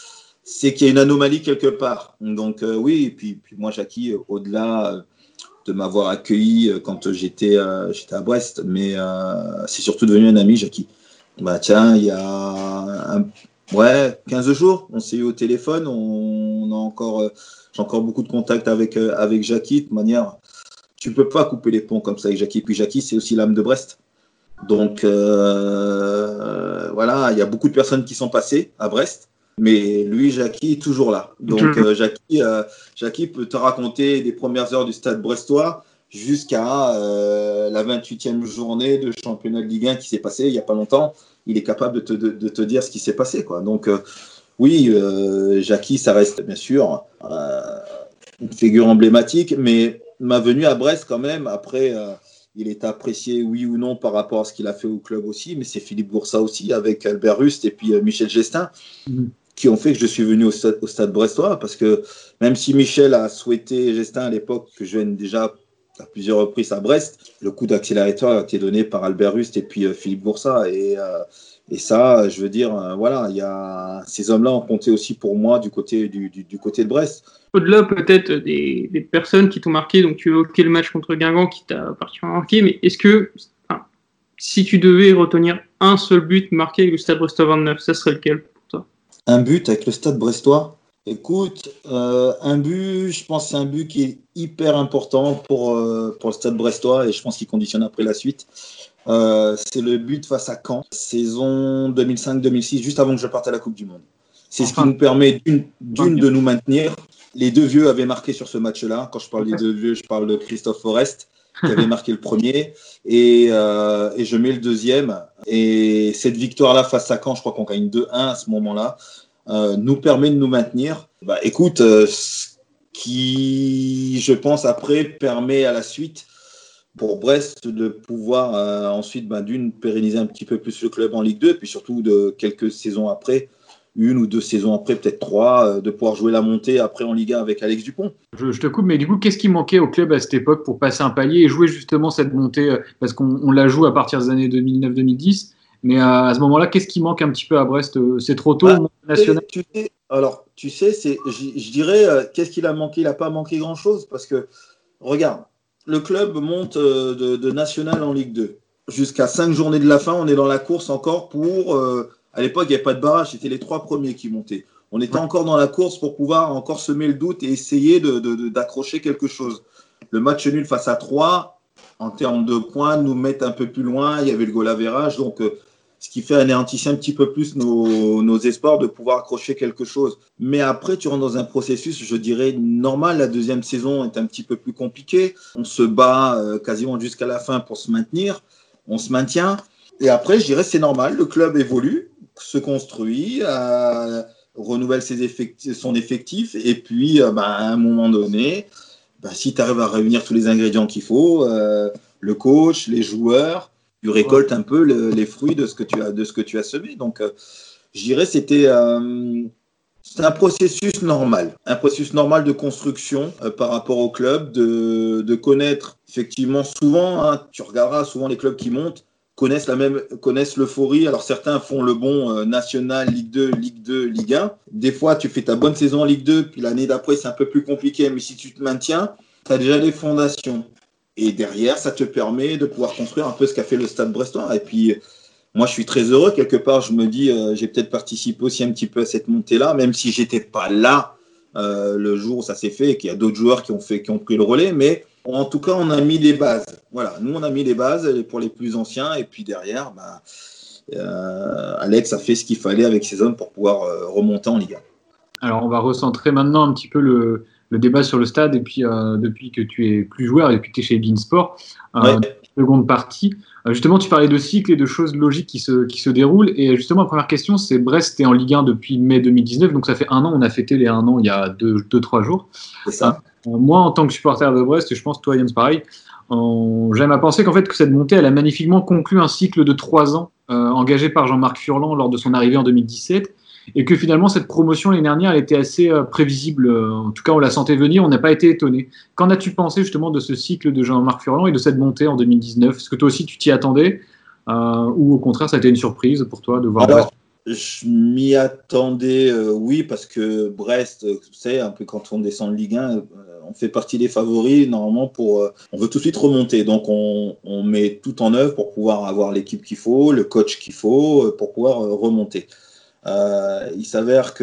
c'est qu'il y a une anomalie quelque part. Donc euh, oui, et puis, puis moi, Jackie, au-delà de m'avoir accueilli quand j'étais, euh, j'étais à Brest, mais euh, c'est surtout devenu un ami, Jackie. Bah tiens, il y a un, ouais, quinze jours, on s'est eu au téléphone, on, on a encore, euh, j'ai encore beaucoup de contacts avec, euh, avec Jackie. De manière, tu ne peux pas couper les ponts comme ça avec Jackie. Puis Jackie, c'est aussi l'âme de Brest. Donc euh, voilà, il y a beaucoup de personnes qui sont passées à Brest, mais lui, Jackie, est toujours là. Donc euh, Jackie, euh, Jackie peut te raconter des premières heures du stade brestois jusqu'à euh, la vingt-huitième journée de championnat de Ligue un qui s'est passée il n'y a pas longtemps. Il est capable de te, de, de te dire ce qui s'est passé, quoi. Donc euh, oui, euh, Jackie, ça reste bien sûr euh, une figure emblématique, mais ma venue à Brest quand même, après... Euh, il est apprécié, oui ou non, par rapport à ce qu'il a fait au club aussi, mais c'est Philippe Goursat aussi, avec Albert Rust et puis euh, Michel Gestin, mmh. qui ont fait que je suis venu au stade, au stade brestois, parce que même si Michel a souhaité, Gestin à l'époque, que je vienne déjà à plusieurs reprises à Brest, le coup d'accélérateur a été donné par Albert Rust et puis euh, Philippe Goursat. Et, euh, et ça, je veux dire, euh, voilà, il y a, ces hommes-là ont compté aussi pour moi du côté, du, du, du côté de Brest. Au-delà peut-être des, des personnes qui t'ont marqué, donc tu évoquais le match contre Guingamp qui t'a particulièrement marqué, mais est-ce que, enfin, si tu devais retenir un seul but marqué avec le Stade Brestois vingt-neuf, ça serait lequel pour toi? Un but avec le Stade Brestois? Écoute, euh, un but, je pense que c'est un but qui est hyper important pour, euh, pour le Stade Brestois et je pense qu'il conditionne après la suite. Euh, c'est le but face à Caen, saison deux mille cinq deux mille six, juste avant que je parte à la Coupe du Monde. C'est enfin, ce qui nous permet d'une, d'une de nous maintenir. Les deux vieux avaient marqué sur ce match-là. Quand je parle des deux vieux, je parle de Christophe Forest, qui avait marqué le premier. Et, euh, et je mets le deuxième. Et cette victoire-là face à Caen, je crois qu'on gagne deux un à ce moment-là, euh, nous permet de nous maintenir. Bah, écoute, euh, ce qui, je pense, après, permet à la suite pour Brest de pouvoir euh, ensuite, bah, d'une, pérenniser un petit peu plus le club en Ligue deux, et puis surtout de quelques saisons après, une ou deux saisons après, peut-être trois, de pouvoir jouer la montée après en Ligue un avec Alex Dupont. Je, je te coupe, mais du coup, qu'est-ce qui manquait au club à cette époque pour passer un palier et jouer justement cette montée? Parce qu'on on la joue à partir des années deux mille neuf deux mille dix, mais à, à ce moment-là, qu'est-ce qui manque un petit peu à Brest? C'est trop tôt, bah, au national? tu sais, alors, tu sais, c'est, je, je dirais, euh, qu'est-ce qu'il a manqué? Il n'a pas manqué grand-chose, parce que, regarde, le club monte euh, de, de national en Ligue deux. Jusqu'à cinq journées de la fin, on est dans la course encore pour... Euh, à l'époque, il n'y avait pas de barrage, c'était les trois premiers qui montaient. On était ouais. encore dans la course pour pouvoir encore semer le doute et essayer de, de, de, d'accrocher quelque chose. Le match nul face à Troyes, en termes de points, nous mettent un peu plus loin. Il y avait le goal average, donc euh, ce qui fait anéantir un petit peu plus nos, nos espoirs de pouvoir accrocher quelque chose. Mais après, tu rentres dans un processus, je dirais, normal. La deuxième saison est un petit peu plus compliquée. On se bat euh, quasiment jusqu'à la fin pour se maintenir. On se maintient. Et après, je dirais, c'est normal. Le club évolue, se construit, euh, renouvelle ses effectifs, son effectif. Et puis, euh, bah, à un moment donné, bah, si tu arrives à réunir tous les ingrédients qu'il faut, euh, le coach, les joueurs, tu récoltes un peu le, les fruits de ce que tu as, de ce que tu as semé. Donc, euh, je dirais c'était euh, c'est un processus normal, un processus normal de construction euh, par rapport au club, de, de connaître effectivement souvent, hein, tu regarderas souvent les clubs qui montent, connaissent la même, connaissent l'euphorie. Alors certains font le bon euh, national, Ligue deux, Ligue deux, Ligue un. Des fois, tu fais ta bonne saison en Ligue deux, puis l'année d'après, c'est un peu plus compliqué. Mais si tu te maintiens, tu as déjà les fondations. Et derrière, ça te permet de pouvoir construire un peu ce qu'a fait le Stade brestois. Et puis, moi, je suis très heureux. Quelque part, je me dis, euh, j'ai peut-être participé aussi un petit peu à cette montée-là, même si j'étais pas là euh, le jour où ça s'est fait et qu'il y a d'autres joueurs qui ont, fait, qui ont pris le relais. Mais en tout cas, on a mis les bases. Voilà, nous, on a mis les bases pour les plus anciens. Et puis derrière, bah, euh, Alex a fait ce qu'il fallait avec ses hommes pour pouvoir euh, remonter en Ligue un. Alors, on va recentrer maintenant un petit peu le, le débat sur le stade. Et puis, euh, depuis que tu es plus joueur et depuis que tu es chez Beansport, euh, ouais. Seconde partie. Euh, justement, tu parlais de cycles et de choses logiques qui se, qui se déroulent. Et justement, la première question, c'est Brest est en Ligue un depuis mai deux mille dix-neuf. Donc, ça fait un an. On a fêté les un an il y a deux, deux trois jours. C'est ça. Euh, moi, en tant que supporter de Brest, et je pense toi, Jens, pareil, euh, j'aime à penser qu'en fait, que cette montée, elle a magnifiquement conclu un cycle de trois ans euh, engagé par Jean-Marc Furlan lors de son arrivée en deux mille dix-sept. Et que finalement, cette promotion l'année dernière, elle était assez euh, prévisible. En tout cas, on la sentait venir, on n'a pas été étonné. Qu'en as-tu pensé justement de ce cycle de Jean-Marc Furlan et de cette montée en deux mille dix-neuf ? Est-ce que toi aussi, tu t'y attendais euh, ou au contraire, ça a été une surprise pour toi de voir Alors, Brest ? Je m'y attendais, euh, oui, parce que Brest, tu sais, un peu quand on descend de Ligue un, euh, on fait partie des favoris, normalement, pour, euh, on veut tout de suite remonter. Donc, on, on met tout en œuvre pour pouvoir avoir l'équipe qu'il faut, le coach qu'il faut, euh, pour pouvoir euh, remonter. Euh, il s'avère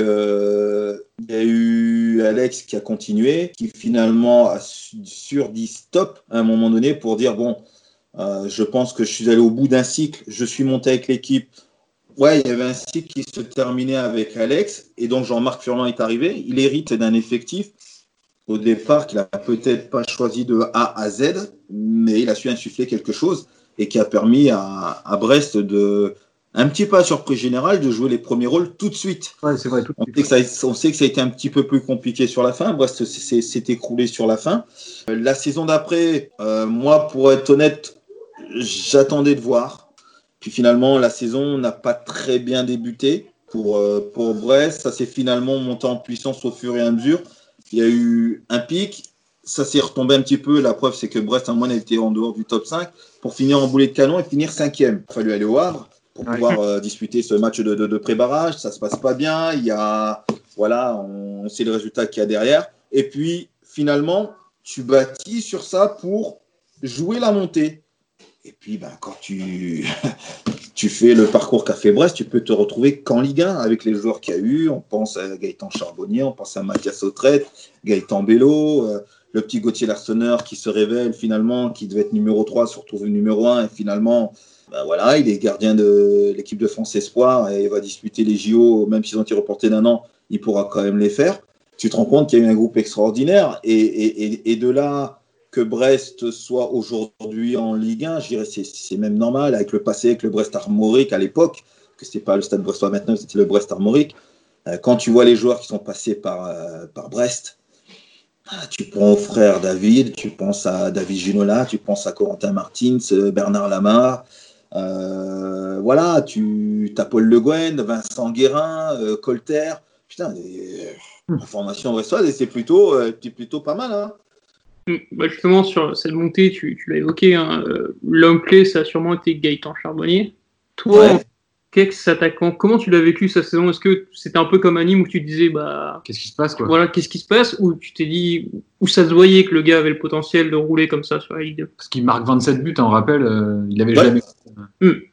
que il y a eu Alex qui a continué, qui finalement a surdit stop à un moment donné pour dire bon, euh, je pense que je suis allé au bout d'un cycle, je suis monté avec l'équipe. Ouais, il y avait un cycle qui se terminait avec Alex et donc Jean-Marc Furlan est arrivé. Il hérite d'un effectif au départ qu'il a peut-être pas choisi de A à Z, mais il a su insuffler quelque chose et qui a permis à, à Brest de un petit peu à surprise générale de jouer les premiers rôles tout de suite. Ouais, c'est vrai, tout de on, suite. Sait que ça a, on sait que ça a été un petit peu plus compliqué sur la fin. Brest s'est, s'est écroulé sur la fin. Euh, la saison d'après, euh, moi, pour être honnête, j'attendais de voir. Puis finalement, la saison n'a pas très bien débuté pour, euh, pour Brest. Ça s'est finalement monté en puissance au fur et à mesure. Il y a eu un pic. Ça s'est retombé un petit peu. La preuve, c'est que Brest, à un moment, était en dehors du top cinq pour finir en boulet de canon et finir cinquième. Il a fallu aller au Havre pour pouvoir euh, disputer ce match de, de, de pré-barrage. Ça se passe pas bien. Il y a, voilà, on sait le résultat qu'il y a derrière. Et puis, finalement, tu bâtis sur ça pour jouer la montée. Et puis, ben, quand tu, tu fais le parcours qu'a fait Brest, tu peux te retrouver qu'en Ligue un avec les joueurs qu'il y a eu. On pense à Gaëtan Charbonnier, on pense à Mathias Autrette, Gaëtan Bello, euh, le petit Gauthier Larsonneur qui se révèle finalement, qui devait être numéro trois, se retrouve numéro un. Et finalement, ben voilà, il est gardien de l'équipe de France Espoir et il va disputer les J O, même s'ils ont été reportés d'un an, il pourra quand même les faire. Tu te rends compte qu'il y a eu un groupe extraordinaire et, et, et, et de là que Brest soit aujourd'hui en Ligue un, je dirais c'est, c'est même normal avec le passé, avec le Brest Armorique à l'époque, que c'était pas le Stade Brestois maintenant, c'était le Brest Armorique. Quand tu vois les joueurs qui sont passés par, euh, par Brest, tu prends au frère David, tu penses à David Ginola, tu penses à Corentin Martins, Bernard Lamar, euh, voilà, tu as Paul Le Guen, Vincent Guérin, euh, Colter, putain, des euh, formations brestoises, et c'est plutôt, euh, c'est plutôt pas mal, hein. Bah justement, sur cette montée, tu, tu l'as évoqué, hein, euh, l'homme clé, ça a sûrement été Gaëtan Charbonnier. Toi, ouais. Qu'ex-attaquant, comment tu l'as vécu cette saison ? Est-ce que c'était un peu comme à Nîmes où tu te disais, bah, qu'est-ce qui se passe, quoi ? Voilà, qu'est-ce qui se passe ? Ou tu t'es dit, où ça se voyait que le gars avait le potentiel de rouler comme ça sur la Ligue deux ? Parce qu'il marque vingt-sept buts, on rappelle, euh, il avait ouais. jamais. Mmh.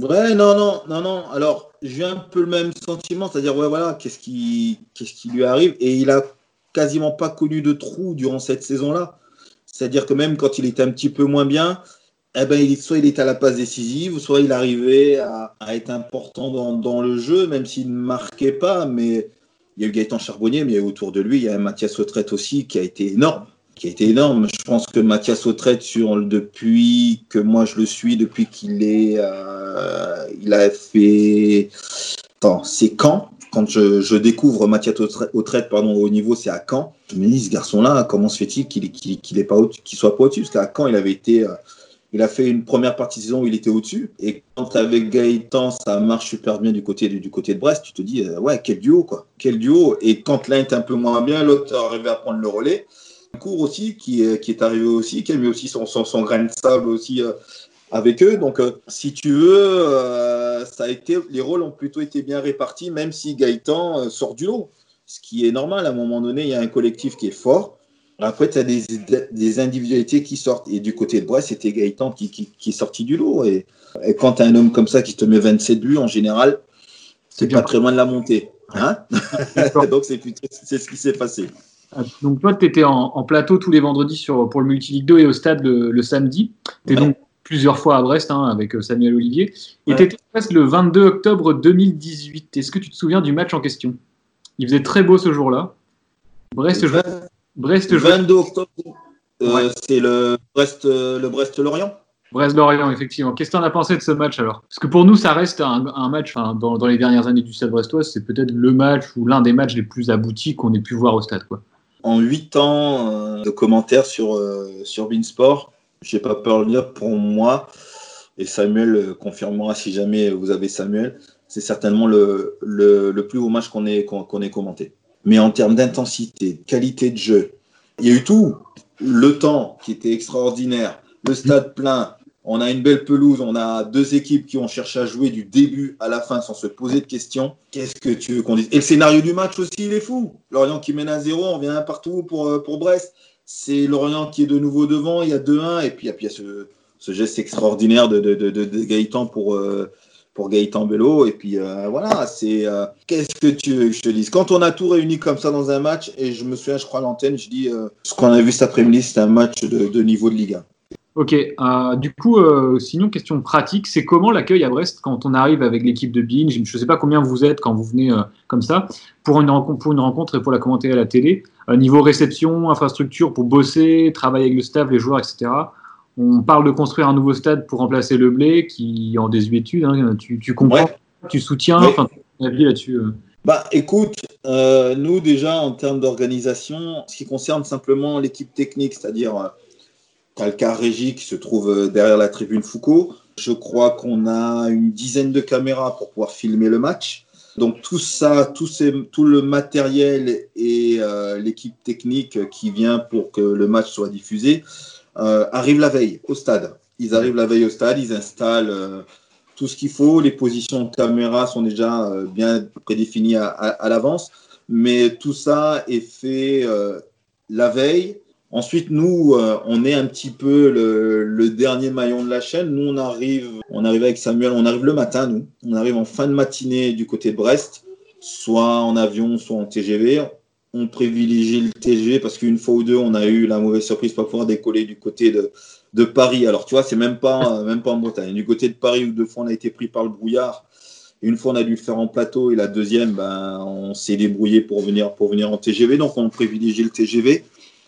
Ouais, non, non, non, non. Alors, j'ai un peu le même sentiment, c'est-à-dire, ouais, voilà, qu'est-ce qui, qu'est-ce qui lui arrive? Et il a quasiment pas connu de trou durant cette saison-là. C'est-à-dire que même quand il était un petit peu moins bien, eh ben, il, soit il était à la passe décisive, soit il arrivait à, à être important dans, dans le jeu, même s'il ne marquait pas. Mais il y a eu Gaëtan Charbonnier, mais autour de lui, il y a Mathias Autrette aussi qui a été énorme. Qui a été énorme. Je pense que Mathias Autrette, sur, depuis que moi je le suis, depuis qu'il est, euh, il a fait, attends, c'est Caen. Quand je, je découvre Mathias Autrette, pardon, au niveau, c'est à Caen. Je me dis, ce garçon-là, comment se fait-il qu'il qu'il, qu'il est pas au, qu'il soit pas au-dessus? Parce qu'à Caen, il avait été, euh, il a fait une première partie de saison où il était au-dessus. Et quand avec Gaëtan, ça marche super bien du côté, du, du côté de Brest, tu te dis, euh, ouais, quel duo, quoi. Quel duo. Et quand l'un est un peu moins bien, l'autre arrive à prendre le relais. Court aussi, qui est, qui est arrivé aussi, qui a mis aussi son, son, son grain de sable aussi euh, avec eux. Donc, euh, si tu veux, euh, ça a été, les rôles ont plutôt été bien répartis, même si Gaëtan euh, sort du lot. Ce qui est normal, à un moment donné, il y a un collectif qui est fort. Après, tu as des, des individualités qui sortent. Et du côté de Brest, c'était Gaëtan qui, qui, qui est sorti du lot. Et, et quand tu as un homme comme ça qui te met vingt-sept buts, en général, c'est, c'est pas très loin de la montée. Hein. Donc, c'est, c'est ce qui s'est passé. Donc toi, tu étais en, en plateau tous les vendredis sur, pour le Multiligue deux et au stade le, le samedi. Tu es ouais. donc plusieurs fois à Brest hein, avec Samuel Olivier. Et ouais. tu étais presque le vingt-deux octobre deux mille dix-huit. Est-ce que tu te souviens du match en question? Il faisait très beau ce jour-là. Brest jouait. Brest vingt-deux octobre, euh, ouais. c'est le Brest, le Brest-Lorient. Brest-Lorient, effectivement. Qu'est-ce que tu en as pensé de ce match alors? Parce que pour nous, ça reste un, un match, dans, dans les dernières années du Stade brestois, c'est peut-être le match ou l'un des matchs les plus aboutis qu'on ait pu voir au stade, quoi. En huit ans euh, de commentaires sur, euh, sur Beansport, je n'ai pas peur de le dire, pour moi, et Samuel euh, confirmera si jamais vous avez Samuel, c'est certainement le, le, le plus beau match qu'on ait, qu'on, qu'on ait commenté. Mais en termes d'intensité, de qualité de jeu, il y a eu tout. Le temps qui était extraordinaire, le stade plein, on a une belle pelouse, on a deux équipes qui ont cherché à jouer du début à la fin sans se poser de questions. Qu'est-ce que tu veux qu'on dise? Et le scénario du match aussi, il est fou. Lorient qui mène à zéro, on vient partout pour, pour Brest. C'est Lorient qui est de nouveau devant, il y a deux un, et puis, et puis il y a ce, ce geste extraordinaire de, de, de, de, de Gaëtan pour, euh, pour Gaëtan Bello. Et puis euh, voilà, c'est euh, qu'est-ce que tu veux que je te dise? Quand on a tout réuni comme ça dans un match, et je me souviens, je crois à l'antenne, je dis euh, ce qu'on a vu cet après-midi, c'est un match de, de niveau de Ligue un. Ok, euh, du coup, euh, sinon, question pratique, c'est comment l'accueil à Brest quand on arrive avec l'équipe de Binge? Je ne sais pas combien vous êtes quand vous venez euh, comme ça, pour une, rencontre, pour une rencontre et pour la commenter à la télé. Euh, niveau réception, infrastructure, pour bosser, travailler avec le staff, les joueurs, et cetera. On parle de construire un nouveau stade pour remplacer le Blé, qui est en désuétude. Hein, tu, tu comprends, ouais. Tu soutiens, ouais. Enfin, ton avis là-dessus euh... Bah, écoute, euh, nous déjà, en termes d'organisation, ce qui concerne simplement l'équipe technique, c'est-à-dire... Euh, tu as le car régie qui se trouve derrière la tribune Foucault. Je crois qu'on a une dizaine de caméras pour pouvoir filmer le match. Donc tout ça, tout, ces, tout le matériel et euh, l'équipe technique qui vient pour que le match soit diffusé euh, arrive la veille au stade. Ils arrivent la veille au stade, ils installent euh, tout ce qu'il faut. Les positions de caméra sont déjà euh, bien prédéfinies à, à, à l'avance. Mais tout ça est fait euh, la veille. Ensuite, nous, euh, on est un petit peu le, le dernier maillon de la chaîne. Nous, on arrive, on arrive avec Samuel, on arrive le matin, nous. On arrive en fin de matinée du côté de Brest, soit en avion, soit en T G V. On privilégie le T G V parce qu'une fois ou deux, on a eu la mauvaise surprise de ne pas pouvoir décoller du côté de, de Paris. Alors, tu vois, c'est même pas, même pas en Bretagne. Du côté de Paris, où deux fois, on a été pris par le brouillard. Une fois, on a dû le faire en plateau. Et la deuxième, ben, on s'est débrouillé pour venir, pour venir en T G V. Donc, on privilégie le T G V.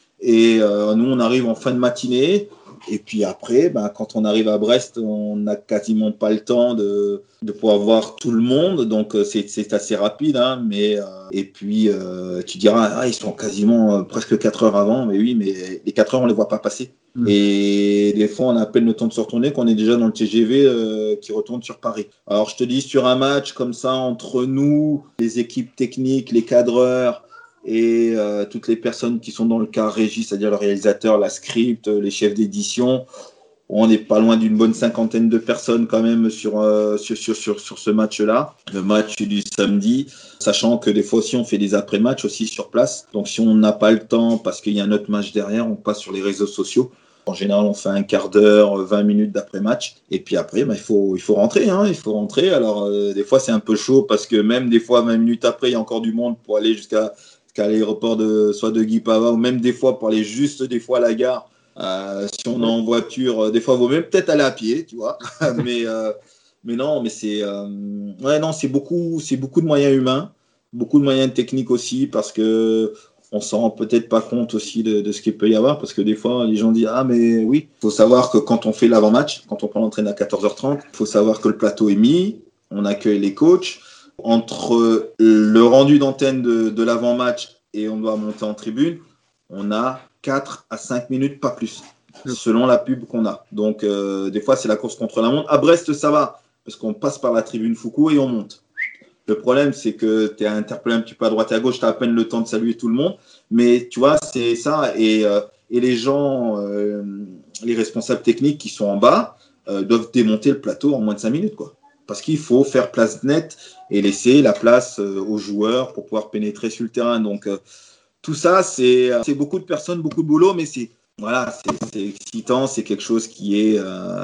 Et euh, nous, on arrive en fin de matinée. Et puis après, ben, quand on arrive à Brest, on n'a quasiment pas le temps de, de pouvoir voir tout le monde. Donc, c'est, c'est assez rapide. Hein, mais, euh, et puis, euh, tu diras, ah, ils sont quasiment euh, presque quatre heures avant. Mais oui, mais les quatre heures, on ne les voit pas passer. Mmh. Et des fois, on a à peine le temps de se retourner qu'on est déjà dans le T G V euh, qui retourne sur Paris. Alors, je te dis, sur un match comme ça, entre nous, les équipes techniques, les cadreurs, et euh, toutes les personnes qui sont dans le car régie, c'est-à-dire le réalisateur, la script, les chefs d'édition, on n'est pas loin d'une bonne cinquantaine de personnes quand même sur, euh, sur, sur, sur, sur ce match-là, le match du samedi, sachant que des fois aussi on fait des après-matchs aussi sur place. Donc si on n'a pas le temps parce qu'il y a un autre match derrière, on passe sur les réseaux sociaux En général, on fait un quart d'heure, vingt minutes d'après-match. Et puis après, bah, il, faut, il faut rentrer. Hein, il faut rentrer. Alors, euh, des fois, c'est un peu chaud parce que même des fois, vingt minutes après, il y a encore du monde pour aller jusqu'à, jusqu'à l'aéroport de, soit de Guy Pava ou même des fois pour aller juste des fois à la gare. Euh, si on est en voiture, euh, des fois, il vaut même peut-être aller à pied, tu vois. mais, euh, mais non, mais c'est, euh, ouais, non, c'est beaucoup, c'est beaucoup de moyens humains, beaucoup de moyens techniques aussi parce que on s'en rend peut-être pas compte aussi de, de ce qu'il peut y avoir parce que des fois les gens disent ah mais oui, il faut savoir que quand on fait l'avant-match, quand on prend l'entraîne à quatorze heures trente, il faut savoir que le plateau est mis, on accueille les coachs, entre le rendu d'antenne de, de l'avant-match et on doit monter en tribune, on a quatre à cinq minutes, pas plus, selon la pub qu'on a. Donc euh, des fois c'est la course contre la montre. À Brest ça va parce qu'on passe par la tribune Foucault et on monte. Le problème, c'est que tu es interpellé un petit peu à droite et à gauche, tu as à peine le temps de saluer tout le monde. Mais tu vois, c'est ça. Et, euh, et les gens, euh, les responsables techniques qui sont en bas, euh, doivent démonter le plateau en moins de cinq minutes, quoi. Parce qu'il faut faire place nette et laisser la place euh, aux joueurs pour pouvoir pénétrer sur le terrain. Donc, euh, tout ça, c'est, c'est beaucoup de personnes, beaucoup de boulot, mais c'est, voilà, c'est, c'est excitant, c'est quelque chose qui est,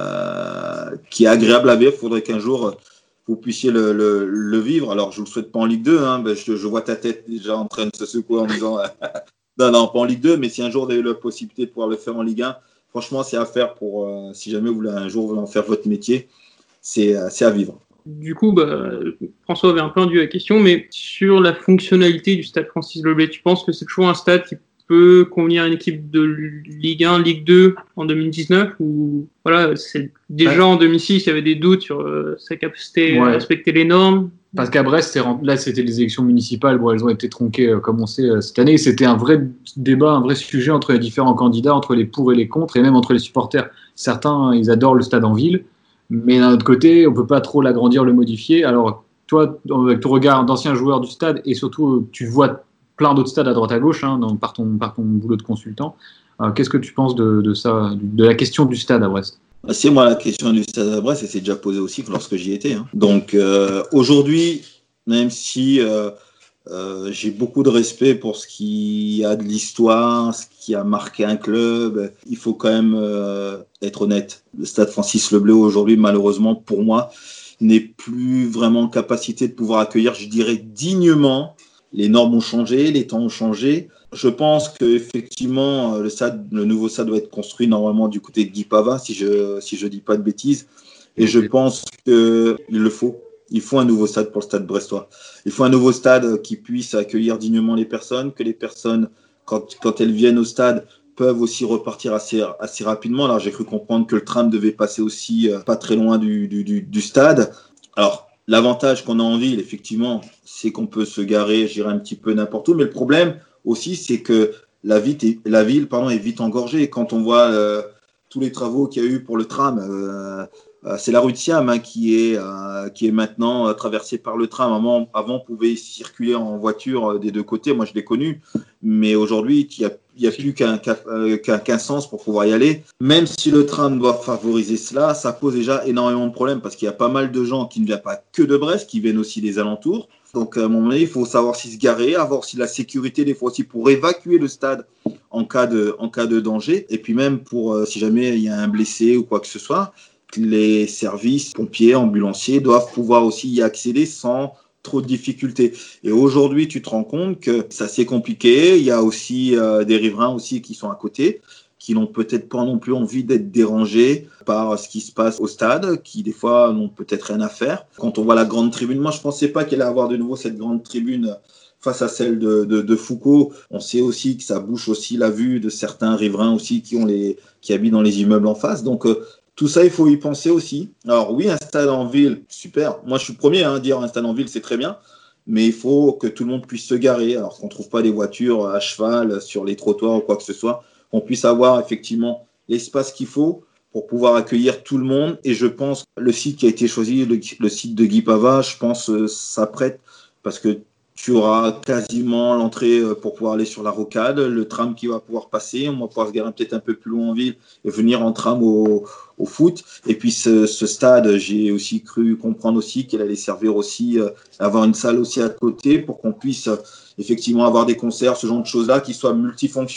euh, qui est agréable à vivre. Il faudrait qu'un jour vous puissiez le, le, le vivre. Alors, je ne vous le souhaite pas en Ligue deux. Hein, ben je, je vois ta tête déjà en train de se secouer en disant non, non, pas en Ligue deux, mais si un jour vous avez la possibilité de pouvoir le faire en Ligue un, franchement, c'est à faire pour, euh, si jamais vous voulez un jour vous en faire votre métier, c'est, euh, c'est à vivre. Du coup, bah, François avait un peu induit la question, mais sur la fonctionnalité du stade Francis Leblay, tu penses que c'est toujours un stade qui peut convenir à une équipe de Ligue un, Ligue deux en deux mille dix-neuf ou voilà, c'est déjà ouais. En deux mille six, il y avait des doutes sur euh, sa capacité ouais. à respecter les normes. Parce qu'à Brest, c'est, là, c'était les élections municipales, bon, elles ont été tronquées, euh, comme on sait, euh, cette année. C'était un vrai débat, un vrai sujet entre les différents candidats, entre les pour et les contre, et même entre les supporters. Certains, ils adorent le stade en ville, mais d'un autre côté, on ne peut pas trop l'agrandir, le modifier. Alors, toi, avec ton regard d'ancien joueur du stade, et surtout, tu vois plein d'autres stades à droite à gauche, hein, dans, par, ton, par ton boulot de consultant, euh, qu'est-ce que tu penses de, de ça, de la question du stade à Brest ? C'est moi la question du stade à Brest et c'est déjà posé aussi lorsque j'y étais. Hein. Donc euh, aujourd'hui, même si euh, euh, j'ai beaucoup de respect pour ce qui a de l'histoire, ce qui a marqué un club, il faut quand même euh, être honnête. Le stade Francis Leblay aujourd'hui, malheureusement pour moi, n'est plus vraiment en capacité de pouvoir accueillir, je dirais, dignement. Les normes ont changé, les temps ont changé. Je pense qu'effectivement, le stade, le nouveau stade doit être construit normalement du côté de Guy Pava, si je si je dis pas de bêtises. Et je pense qu'il le faut. Il faut un nouveau stade pour le stade brestois. Il faut un nouveau stade qui puisse accueillir dignement les personnes, que les personnes, quand, quand elles viennent au stade, peuvent aussi repartir assez, assez rapidement. Alors j'ai cru comprendre que le tram devait passer aussi euh, pas très loin du, du, du, du stade. Alors, l'avantage qu'on a en ville, effectivement, c'est qu'on peut se garer, je dirais, un petit peu n'importe où. Mais le problème aussi, c'est que la, vite, la ville pardon, est vite engorgée. Quand on voit euh, tous les travaux qu'il y a eu pour le tram, euh, euh, c'est la rue de Siam hein, qui, est, euh, qui est maintenant euh, traversée par le tram. Avant, avant, on pouvait circuler en voiture euh, des deux côtés. Moi, je l'ai connu. Mais aujourd'hui, il n'y a, y a plus qu'un, qu'un, euh, qu'un, qu'un sens pour pouvoir y aller. Même si le tram doit favoriser cela, ça pose déjà énormément de problèmes parce qu'il y a pas mal de gens qui ne viennent pas que de Brest, qui viennent aussi des alentours. Donc, à un moment donné, il faut savoir s'y se garer, avoir aussi la sécurité, des fois aussi pour évacuer le stade en cas de, en cas de danger. Et puis même pour, euh, si jamais il y a un blessé ou quoi que ce soit, les services pompiers, ambulanciers doivent pouvoir aussi y accéder sans trop de difficultés. Et aujourd'hui, tu te rends compte que c'est assez compliqué. Il y a aussi euh, des riverains aussi qui sont à côté, qui n'ont peut-être pas non plus envie d'être dérangés par ce qui se passe au stade, qui des fois n'ont peut-être rien à faire. Quand on voit la grande tribune, moi je pensais pas qu'elle allait avoir de nouveau cette grande tribune face à celle de, de, de Foucault. On sait aussi que ça bouche aussi la vue de certains riverains aussi qui, ont les, qui habitent dans les immeubles en face. Donc euh, tout ça, il faut y penser aussi. Alors oui, un stade en ville, super. Moi je suis premier hein, à dire un stade en ville, c'est très bien. Mais il faut que tout le monde puisse se garer. Alors qu'on ne trouve pas des voitures à cheval sur les trottoirs ou quoi que ce soit. On puisse avoir effectivement l'espace qu'il faut pour pouvoir accueillir tout le monde. Et je pense que le site qui a été choisi, le, le site de Guy Pava, je pense euh, ça prête parce que tu auras quasiment l'entrée pour pouvoir aller sur la rocade, le tram qui va pouvoir passer, on va pouvoir se garer peut-être un peu plus loin en ville et venir en tram au, au foot. Et puis ce, ce stade, j'ai aussi cru comprendre aussi qu'il allait servir aussi, euh, avoir une salle aussi à côté pour qu'on puisse euh, effectivement avoir des concerts, ce genre de choses-là qui soient multifonctions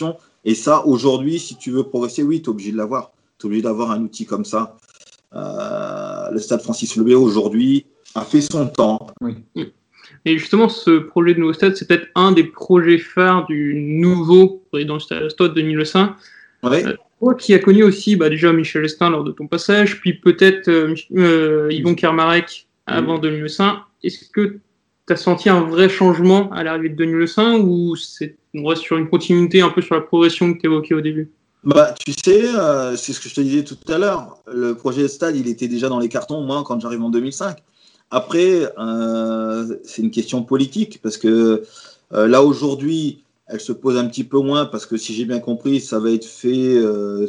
Et ça, aujourd'hui, si tu veux progresser, oui, tu es obligé de l'avoir. Tu es obligé d'avoir un outil comme ça. Euh, le stade Francis Lebé, aujourd'hui, a fait son temps. Oui. Et justement, ce projet de nouveau stade, c'est peut-être un des projets phares du nouveau président du Stade Denis Lessin. Ouais. Euh, toi qui as connu aussi bah, déjà Michel Estin lors de ton passage, puis peut-être euh, euh, Yvon Kermarek avant oui. Denis Lessin, est-ce que tu as senti un vrai changement à l'arrivée de Denis Lessin ou c'est, on reste sur une continuité un peu sur la progression que tu évoquais au début? Bah, tu sais, euh, c'est ce que je te disais tout à l'heure. Le projet de stade, il était déjà dans les cartons, moi, quand j'arrive en deux mille cinq. Après, euh, c'est une question politique, parce que euh, là, aujourd'hui, elle se pose un petit peu moins, parce que si j'ai bien compris, ça va être fait, euh,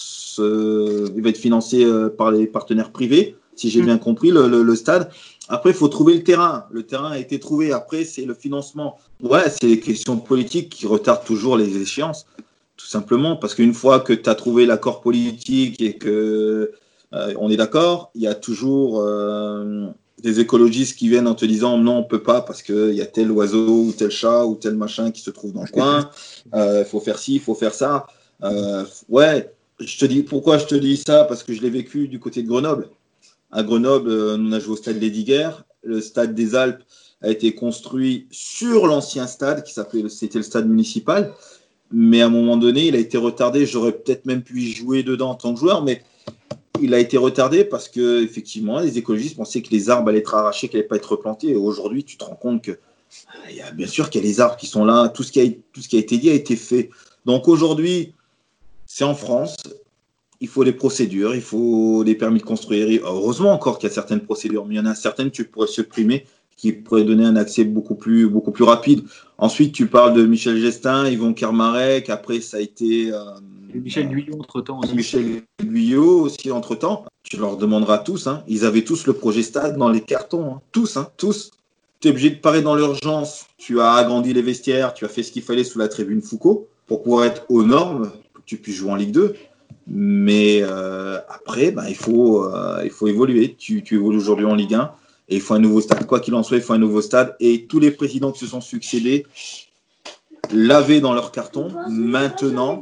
ce, il va être financé euh, par les partenaires privés, si j'ai bien compris, le, le, le stade. Après, il faut trouver le terrain. Le terrain a été trouvé. Après, c'est le financement. Ouais, c'est les questions politiques qui retardent toujours les échéances. Tout simplement, parce qu'une fois que tu as trouvé l'accord politique et que euh, on est d'accord, il y a toujours euh, des écologistes qui viennent en te disant non, on peut pas parce qu'il y a tel oiseau ou tel chat ou tel machin qui se trouve dans le coin. Il euh, faut faire ci, il faut faire ça. Euh, ouais, je te dis pourquoi je te dis ça, parce que je l'ai vécu du côté de Grenoble. À Grenoble, euh, on a joué au stade Lesdiguières. Le stade des Alpes a été construit sur l'ancien stade qui s'appelait, c'était le stade municipal. Mais à un moment donné, il a été retardé. J'aurais peut-être même pu y jouer dedans en tant que joueur, mais il a été retardé parce que effectivement, les écologistes pensaient que les arbres allaient être arrachés, qu'ils n'allaient pas être replantés. Et aujourd'hui, tu te rends compte que il y a, bien sûr qu'il y a les arbres qui sont là. Tout ce qui a, tout ce qui a été dit a été fait. Donc aujourd'hui, c'est en France. Il faut des procédures, il faut des permis de construire. Heureusement encore qu'il y a certaines procédures, mais il y en a certaines que tu pourrais supprimer, qui pourraient donner un accès beaucoup plus, beaucoup plus rapide. Ensuite, tu parles de Michel Gestin, Yvon Kermarek, après ça a été... Euh, Michel Guyot entre-temps aussi. Michel Guyot aussi entre-temps. Tu leur demanderas tous, hein. Ils avaient tous le projet stade dans les cartons, hein. tous, hein, tous. Tu es obligé de parer dans l'urgence, tu as agrandi les vestiaires, tu as fait ce qu'il fallait sous la tribune Foucault pour pouvoir être aux normes, pour que tu puisses jouer en Ligue deux. Mais euh, après, bah, il, faut, euh, il faut évoluer. Tu, tu évolues aujourd'hui en Ligue un et il faut un nouveau stade. Quoi qu'il en soit, il faut un nouveau stade. Et tous les présidents qui se sont succédés l'avaient dans leur carton. Maintenant,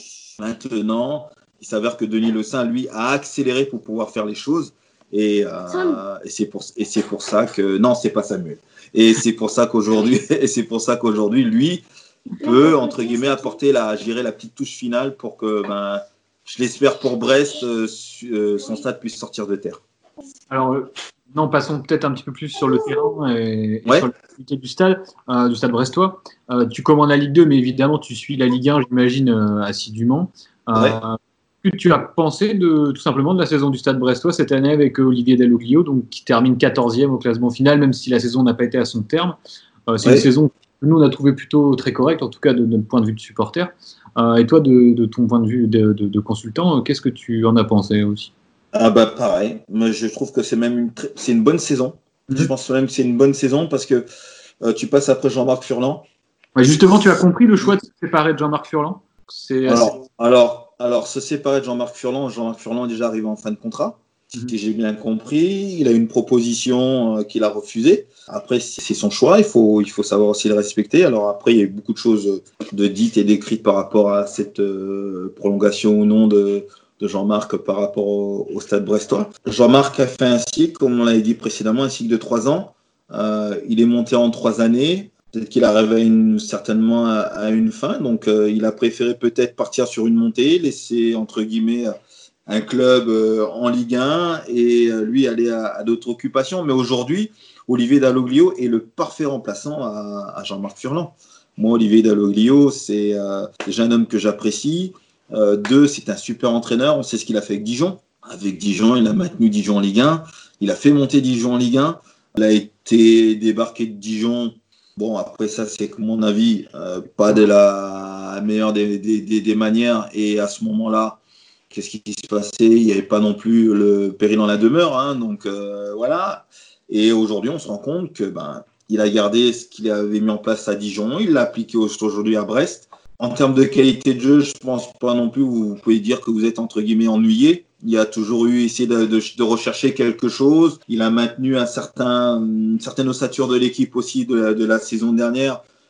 maintenant, il s'avère que Denis Lessin, lui, a accéléré pour pouvoir faire les choses. Et, euh, et, c'est pour, et c'est pour ça que... Non, c'est pas Samuel. Et c'est pour ça qu'aujourd'hui, et c'est pour ça qu'aujourd'hui, lui, peut, entre guillemets, apporter la, gérer la petite touche finale pour que... Ben, je l'espère pour Brest, euh, euh, son stade puisse sortir de terre. Alors, euh, non, passons peut-être un petit peu plus sur le terrain et, et ouais. sur l'activité du stade, euh, du stade brestois. Euh, tu commandes la Ligue deux, mais évidemment, tu suis la Ligue un, j'imagine, euh, assidûment. Euh, ouais. Tu as pensé de, tout simplement de la saison du stade brestois cette année avec Olivier Dalloglio, donc qui termine quatorzième au classement final, même si la saison n'a pas été à son terme. Euh, c'est ouais. une saison que nous, on a trouvé plutôt très correcte, en tout cas de notre point de vue de supporter. Euh, et toi, de, de ton point de vue de, de, de consultant, euh, qu'est-ce que tu en as pensé aussi? Ah bah pareil, moi je trouve que c'est même une, très, c'est une bonne saison. Mmh. Je pense même que c'est une bonne saison parce que euh, tu passes après Jean-Marc Furlan. Ouais, justement, tu as compris le choix de se séparer de Jean-Marc Furlan? C'est alors, assez... alors, alors, se séparer de Jean-Marc Furlan, Jean-Marc Furlan est déjà arrivé en fin de contrat. Mmh. Si j'ai bien compris, il a une proposition euh, qu'il a refusée. Après, c'est son choix, il faut, il faut savoir aussi le respecter. Alors après, il y a eu beaucoup de choses de dites et d'écrites par rapport à cette euh, prolongation ou non de, de Jean-Marc par rapport au, au Stade brestois. Jean-Marc a fait un cycle, comme on l'avait dit précédemment, un cycle de trois ans. Euh, il est monté en trois années. Peut-être qu'il arrivait une, certainement à, à une fin. Donc, euh, il a préféré peut-être partir sur une montée, laisser, entre guillemets, un club euh, en Ligue un et euh, lui aller à, à d'autres occupations. Mais aujourd'hui, Olivier Dalloglio est le parfait remplaçant à, à Jean-Marc Furlan. Moi, Olivier Dalloglio, c'est euh, déjà un homme que j'apprécie. Euh, deux, c'est un super entraîneur. On sait ce qu'il a fait avec Dijon. Avec Dijon, il a maintenu Dijon en Ligue un. Il a fait monter Dijon en Ligue un. Il a été débarqué de Dijon. Bon, après ça, c'est que mon avis, euh, pas de la meilleure des, des, des, des manières. Et à ce moment-là, qu'est-ce qui se passait? Il n'y avait pas non plus le péril en la demeure. Hein, donc euh, voilà. Et aujourd'hui, on se rend compte que ben, il a gardé ce qu'il avait mis en place à Dijon, il l'a appliqué aujourd'hui à Brest. En termes de qualité de jeu, je pense pas non plus vous pouvez dire que vous êtes entre guillemets ennuyé. Il a toujours eu essayé de, de, de rechercher quelque chose. Il a maintenu un certain, une certaine ossature de l'équipe aussi de la, de la saison dernière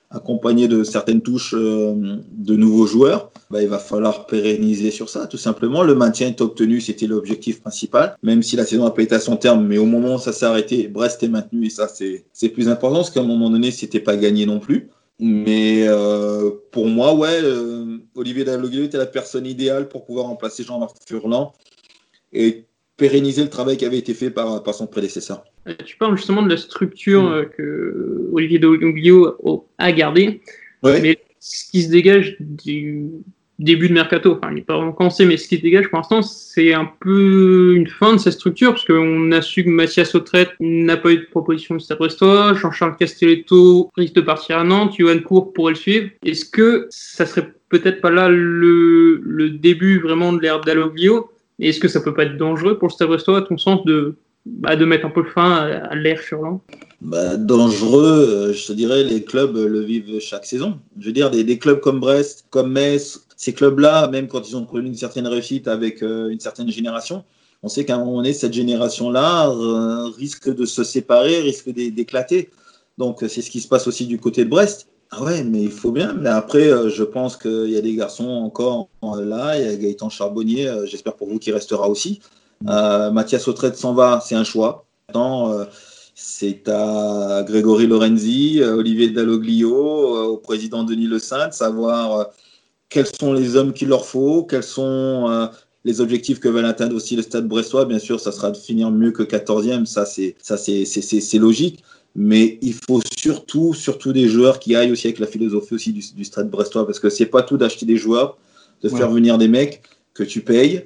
accompagné de certaines touches euh, de nouveaux joueurs, bah, il va falloir pérenniser sur ça, tout simplement. Le maintien est obtenu, c'était l'objectif principal, même si la saison n'a pas été à son terme, mais au moment où ça s'est arrêté, Brest est maintenu, et ça, c'est, c'est plus important, parce qu'à un moment donné, c'était pas gagné non plus. Mais euh, pour moi, ouais, euh, Olivier Dalloglio était la personne idéale pour pouvoir remplacer Jean-Marc Furlan et pérenniser le travail qui avait été fait par, par son prédécesseur. Tu parles justement de la structure euh, que Olivier Dalloglio a gardée, ouais. Mais ce qui se dégage du début de mercato, enfin il n'est pas vraiment commencé, mais ce qui se dégage pour l'instant, c'est un peu une fin de cette structure, parce qu'on a su que Mathias Autrette n'a pas eu de proposition du Stade Brestois, Jean-Charles Castelletto risque de partir à Nantes, Johan Cour pourrait le suivre. Est-ce que ça serait peut-être pas là le, le début vraiment de l'ère Dalloglio? Et est-ce que ça peut pas être dangereux pour le Stade Brestois, à ton sens, de, bah, de mettre un peu fin à, à l'ère Furlan? Bah, dangereux, je te dirais, les clubs le vivent chaque saison. Je veux dire, des, des clubs comme Brest, comme Metz, ces clubs-là, même quand ils ont connu une certaine réussite avec euh, une certaine génération, on sait qu'à un moment donné, cette génération-là euh, risque de se séparer, risque d'éclater. Donc, c'est ce qui se passe aussi du côté de Brest. Ah ouais, mais il faut bien. Mais après, euh, je pense qu'il y a des garçons encore là. Il y a Gaëtan Charbonnier, euh, j'espère pour vous qu'il restera aussi. Euh, Mathias Autrette s'en va, c'est un choix. Maintenant, euh, c'est à Grégory Lorenzi, Olivier Dalloglio, au président Denis Le Saint de savoir quels sont les hommes qu'il leur faut, quels sont les objectifs que veulent atteindre aussi le Stade brestois. Bien sûr, ça sera de finir mieux que quatorzième, ça c'est, ça c'est, c'est, c'est, c'est logique. Mais il faut surtout, surtout des joueurs qui aillent aussi avec la philosophie aussi du, du Stade brestois, parce que c'est pas tout d'acheter des joueurs, de ouais. faire venir des mecs que tu payes,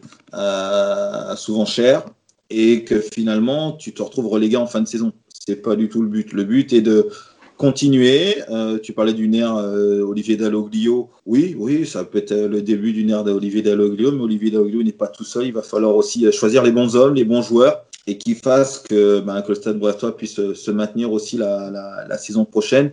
euh, souvent cher, et que finalement tu te retrouves relégué en fin de saison. C'est pas du tout le but. Le but est de continuer. Euh, tu parlais d'une ère euh, Olivier Dalloglio. Oui, oui, ça peut être le début d'une ère d'Olivier Dalloglio, mais Olivier Dalloglio n'est pas tout seul. Il va falloir aussi choisir les bons hommes, les bons joueurs, et qui fassent que, ben, que le Stade brestois puisse se maintenir aussi la, la, la saison prochaine.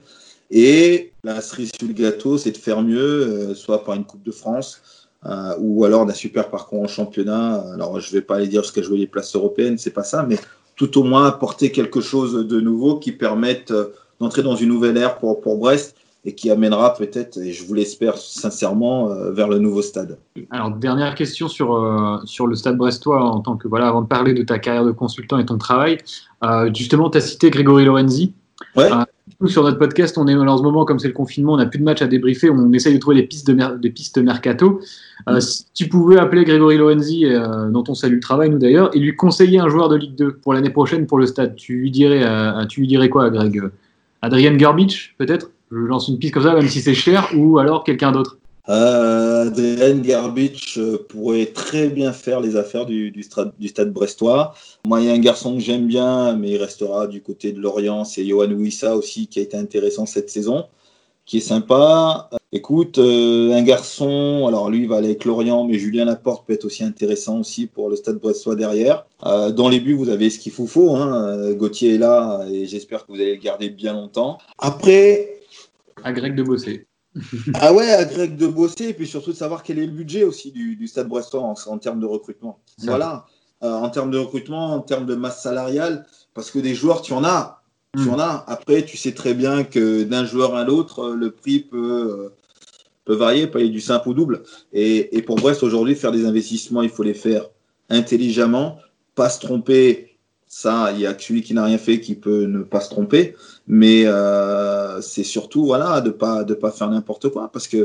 Et la cerise sur le gâteau, c'est de faire mieux, euh, soit par une Coupe de France, euh, ou alors d'un super parcours en championnat. Alors, je ne vais pas aller dire jusqu'à jouer les places européennes, c'est pas ça, mais tout au moins apporter quelque chose de nouveau qui permette d'entrer dans une nouvelle ère pour, pour Brest et qui amènera peut-être, et je vous l'espère sincèrement, vers le nouveau stade. Alors, dernière question sur, euh, sur le Stade brestois, en tant que, voilà, avant de parler de ta carrière de consultant et ton travail. Euh, justement, tu as cité Grégory Lorenzi. Ouais. Euh, sur notre podcast, on est en ce moment, comme c'est le confinement, on n'a plus de match à débriefer, on essaye de trouver des pistes, de mer- des pistes mercato. Euh, mmh. Si tu pouvais appeler Grégory Lorenzi, euh, dont on salue le travail, nous d'ailleurs, et lui conseiller un joueur de Ligue deux pour l'année prochaine pour le Stade, tu lui dirais, euh, tu lui dirais quoi, Greg? Adrian Garbic, peut-être? Je lance une piste comme ça, même si c'est cher, ou alors quelqu'un d'autre? euh, Adrian Garbic pourrait très bien faire les affaires du, du, stade, du stade brestois. Moi, il y a un garçon que j'aime bien, mais il restera du côté de Lorient, c'est Yohan Wissa aussi, qui a été intéressant cette saison, qui est sympa. Écoute, euh, un garçon, alors lui il va aller avec Lorient, mais Julien Laporte peut être aussi intéressant aussi pour le Stade brestois derrière. Euh, dans les buts, vous avez ce qu'il vous faut. Hein. Gauthier est là et j'espère que vous allez le garder bien longtemps. Après, à Greg de bosser. Ah ouais, à Greg de bosser, et puis surtout de savoir quel est le budget aussi du, du Stade brestois en, en termes de recrutement. Ça. Voilà, euh, en termes de recrutement, en termes de masse salariale, parce que des joueurs, tu en as. Tu en as. Après, tu sais très bien que d'un joueur à l'autre, le prix peut, peut varier, peut aller du simple au double. Et, et pour Brest, aujourd'hui, faire des investissements, il faut les faire intelligemment, pas se tromper. Ça, il n'y a que celui qui n'a rien fait qui peut ne pas se tromper. Mais euh, c'est surtout voilà, de ne pas, de pas faire n'importe quoi. Parce que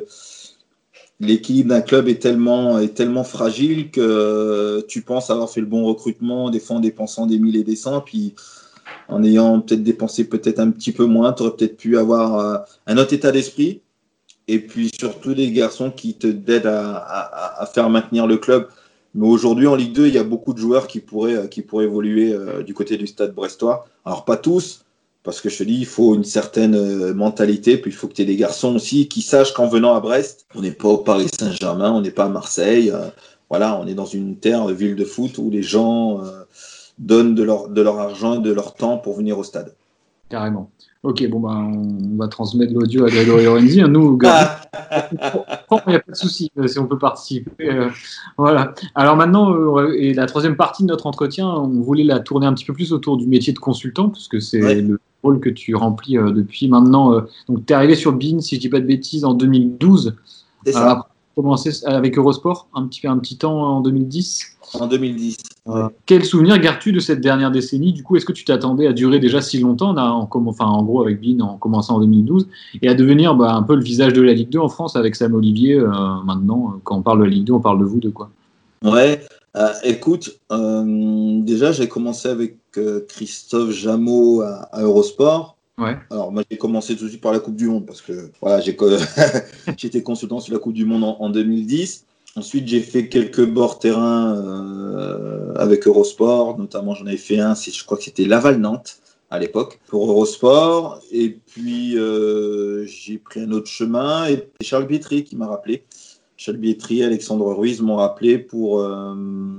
l'équilibre d'un club est tellement, est tellement fragile que tu penses avoir fait le bon recrutement, des fois en dépensant des mille et des cents, puis en ayant peut-être dépensé peut-être un petit peu moins, tu aurais peut-être pu avoir euh, un autre état d'esprit. Et puis surtout des garçons qui te aident à, à, à faire maintenir le club. Mais aujourd'hui, en Ligue deux, il y a beaucoup de joueurs qui pourraient, qui pourraient évoluer euh, du côté du Stade brestois. Alors, pas tous, parce que je te dis, il faut une certaine euh, mentalité. Puis, il faut que tu aies des garçons aussi qui sachent qu'en venant à Brest, on n'est pas au Paris Saint-Germain, on n'est pas à Marseille. Euh, voilà, on est dans une terre, une ville de foot où les gens euh, donnent de leur, de leur argent et de leur temps pour venir au stade. Carrément. Ok, bon, ben, on va transmettre l'audio à Grégory Lorenzi. Nous, Gordon, il n'y a pas de souci euh, si on peut participer. euh, voilà. Alors maintenant, euh, et la troisième partie de notre entretien, on voulait la tourner un petit peu plus autour du métier de consultant, puisque c'est Ouais, le rôle que tu remplis euh, depuis maintenant. euh, donc, tu es arrivé sur Bein, si je dis pas de bêtises, en deux mille douze. c'est Euh, après, ça, tu as commencé avec Eurosport, un petit, un petit temps en deux mille dix. en deux mille dix. Euh, Ouais. quel souvenir gardes-tu de cette dernière décennie? Du coup, est-ce que tu t'attendais à durer déjà si longtemps, là, en, comm- enfin, en gros avec Bein en commençant en deux mille douze, et à devenir bah, un peu le visage de la Ligue deux en France avec Sam Olivier euh, maintenant, euh, quand on parle de la Ligue deux, on parle de vous deux, quoi. Ouais, euh, écoute, euh, déjà j'ai commencé avec euh, Christophe Jameau à, à Eurosport. Ouais. Alors moi j'ai commencé tout de suite par la Coupe du Monde parce que voilà, j'ai co- j'étais consultant sur la Coupe du Monde en, en deux mille dix. Ensuite j'ai fait quelques bords terrain euh, avec Eurosport, notamment j'en avais fait un, c'est- je crois que c'était Laval-Nantes à l'époque pour Eurosport. Et puis euh, j'ai pris un autre chemin et c'est Charles Bietri qui m'a rappelé. Charles Bietri et Alexandre Ruiz m'ont rappelé pour euh,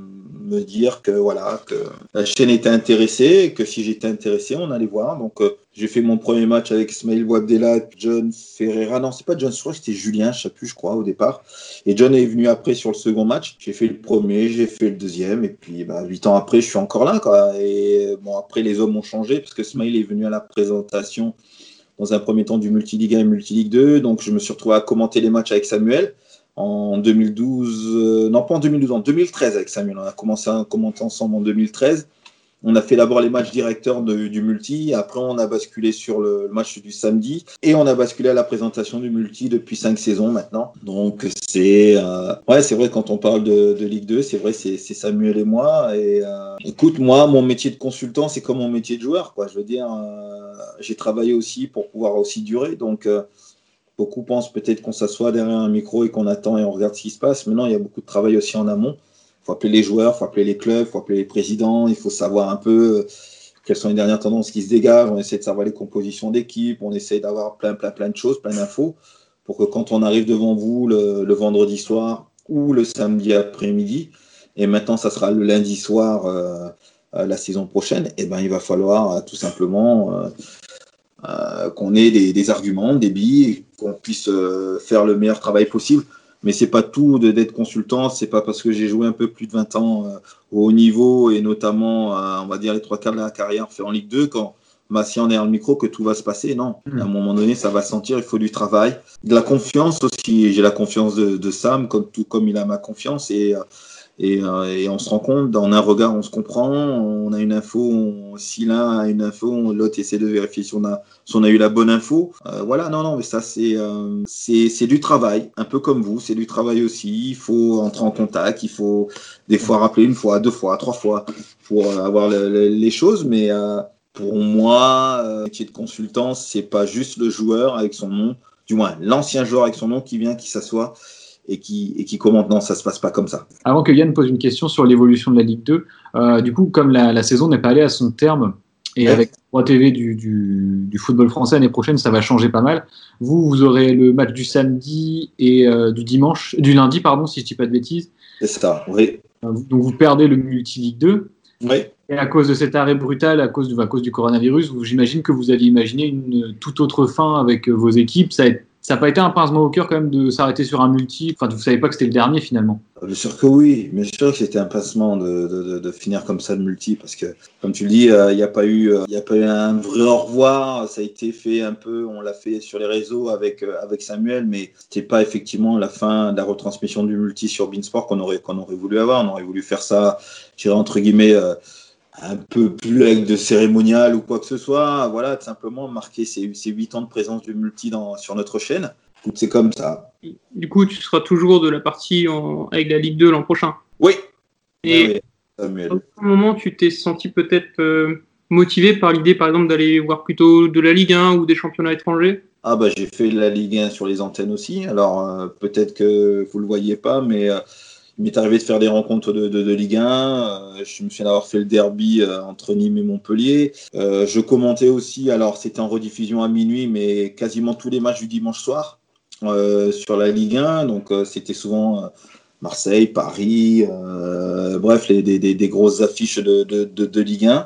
me dire que voilà que la chaîne était intéressée et que si j'étais intéressé, on allait voir. Donc euh, j'ai fait mon premier match avec Ismail Boabdella, John Ferreira. Non, c'est pas John, je crois que c'était Julien, je sais plus, je crois au départ. Et John est venu après sur le second match. J'ai fait le premier, j'ai fait le deuxième et puis bah, huit ans après, je suis encore là quoi. Et bon après les hommes ont changé parce que Ismail est venu à la présentation dans un premier temps du Multiligue un et Multiligue deux. Donc, je me suis retrouvé à commenter les matchs avec Samuel en deux mille douze. Euh, non, pas en deux mille douze, en deux mille treize avec Samuel. On a commencé à commenter ensemble en deux mille treize. On a fait d'abord les matchs directeurs de, du multi, après on a basculé sur le, le match du samedi et on a basculé à la présentation du multi depuis cinq saisons maintenant. Donc c'est euh, ouais, c'est vrai quand on parle de, de Ligue deux, c'est vrai c'est, c'est Samuel et moi. Et euh, écoute, moi mon métier de consultant c'est comme mon métier de joueur quoi. Je veux dire, euh, j'ai travaillé aussi pour pouvoir aussi durer. Donc euh, beaucoup pensent peut-être qu'on s'assoit derrière un micro et qu'on attend et on regarde ce qui se passe. Mais non, il y a beaucoup de travail aussi en amont. Il faut appeler les joueurs, il faut appeler les clubs, il faut appeler les présidents. Il faut savoir un peu euh, quelles sont les dernières tendances qui se dégagent. On essaie de savoir les compositions d'équipe. On essaie d'avoir plein, plein, plein de choses, plein d'infos pour que quand on arrive devant vous le, le vendredi soir ou le samedi après-midi, et maintenant ça sera le lundi soir euh, euh, la saison prochaine, et ben il va falloir euh, tout simplement euh, euh, qu'on ait des, des arguments, des billes, qu'on puisse euh, faire le meilleur travail possible. Mais c'est pas tout de, d'être consultant, c'est pas parce que j'ai joué un peu plus de vingt ans euh, au haut niveau et notamment, euh, on va dire, les trois quarts de la carrière fait en Ligue deux, quand bah, si on est le micro que tout va se passer. Non, à un moment donné, ça va se sentir, il faut du travail, de la confiance aussi. J'ai la confiance de, de Sam, comme, tout comme il a ma confiance. Et, euh, et, euh, et on se rend compte, en un regard, on se comprend, on a une info, on, si l'un a une info, l'autre essaie de vérifier si on a, si on a eu la bonne info. Euh, voilà, non, non, mais ça, c'est, euh, c'est, c'est du travail, un peu comme vous, c'est du travail aussi. Il faut entrer en contact, il faut des fois rappeler une fois, deux fois, trois fois pour euh, avoir le, le, les choses, mais euh, pour moi, euh, le métier de consultant, c'est pas juste le joueur avec son nom, du moins l'ancien joueur avec son nom qui vient, qui s'assoit et qui, et qui commente. Non, ça se passe pas comme ça. Avant que Yann pose une question sur l'évolution de la Ligue deux, euh, du coup, comme la, la saison n'est pas allée à son terme, et Ouais. avec les droits T V du, du, du football français l'année prochaine, ça va changer pas mal. Vous, vous aurez le match du samedi et euh, du dimanche, du lundi, pardon, si je dis pas de bêtises. C'est ça, oui. Euh, Donc vous perdez le Multi-Ligue deux. Oui. Et à cause de cet arrêt brutal, à cause, de, à cause du coronavirus, vous- j'imagine que vous aviez imaginé une toute autre fin avec euh, vos équipes. Ça n'a pas été un pincement au cœur quand même de s'arrêter sur un multi. Enfin, vous savez pas que c'était le dernier finalement. Bien sûr que oui, bien sûr que c'était un passement de, de, de, de finir comme ça le multi parce que, comme tu le dis, il euh, n'y a pas eu, il euh, a pas eu un vrai au revoir. Ça a été fait un peu, on l'a fait sur les réseaux avec euh, avec Samuel, mais c'était pas effectivement la fin de la retransmission du multi sur Beansport qu'on aurait qu'on aurait voulu avoir. On aurait voulu faire ça, je dirais entre guillemets. Euh, un peu plus avec de cérémonial ou quoi que ce soit, voilà, tout simplement marquer ces, ces huit ans de présence du multi dans, sur notre chaîne. Écoute, c'est comme ça. Du coup, tu seras toujours de la partie en, avec la Ligue deux l'an prochain. Oui. Et oui, oui, Samuel. à un moment, tu t'es senti peut-être euh, motivé par l'idée, par exemple, d'aller voir plutôt de la Ligue un ou des championnats étrangers? Ah bah j'ai fait la Ligue un sur les antennes aussi. Alors euh, peut-être que vous le voyez pas, mais euh, il m'est arrivé de faire des rencontres de, de, de Ligue un. Euh, je me souviens d'avoir fait le derby euh, entre Nîmes et Montpellier. Euh, je commentais aussi, alors c'était en rediffusion à minuit, mais quasiment tous les matchs du dimanche soir euh, sur la Ligue un. Donc euh, c'était souvent euh, Marseille, Paris, euh, bref, les, des, des, des grosses affiches de, de, de, de Ligue un.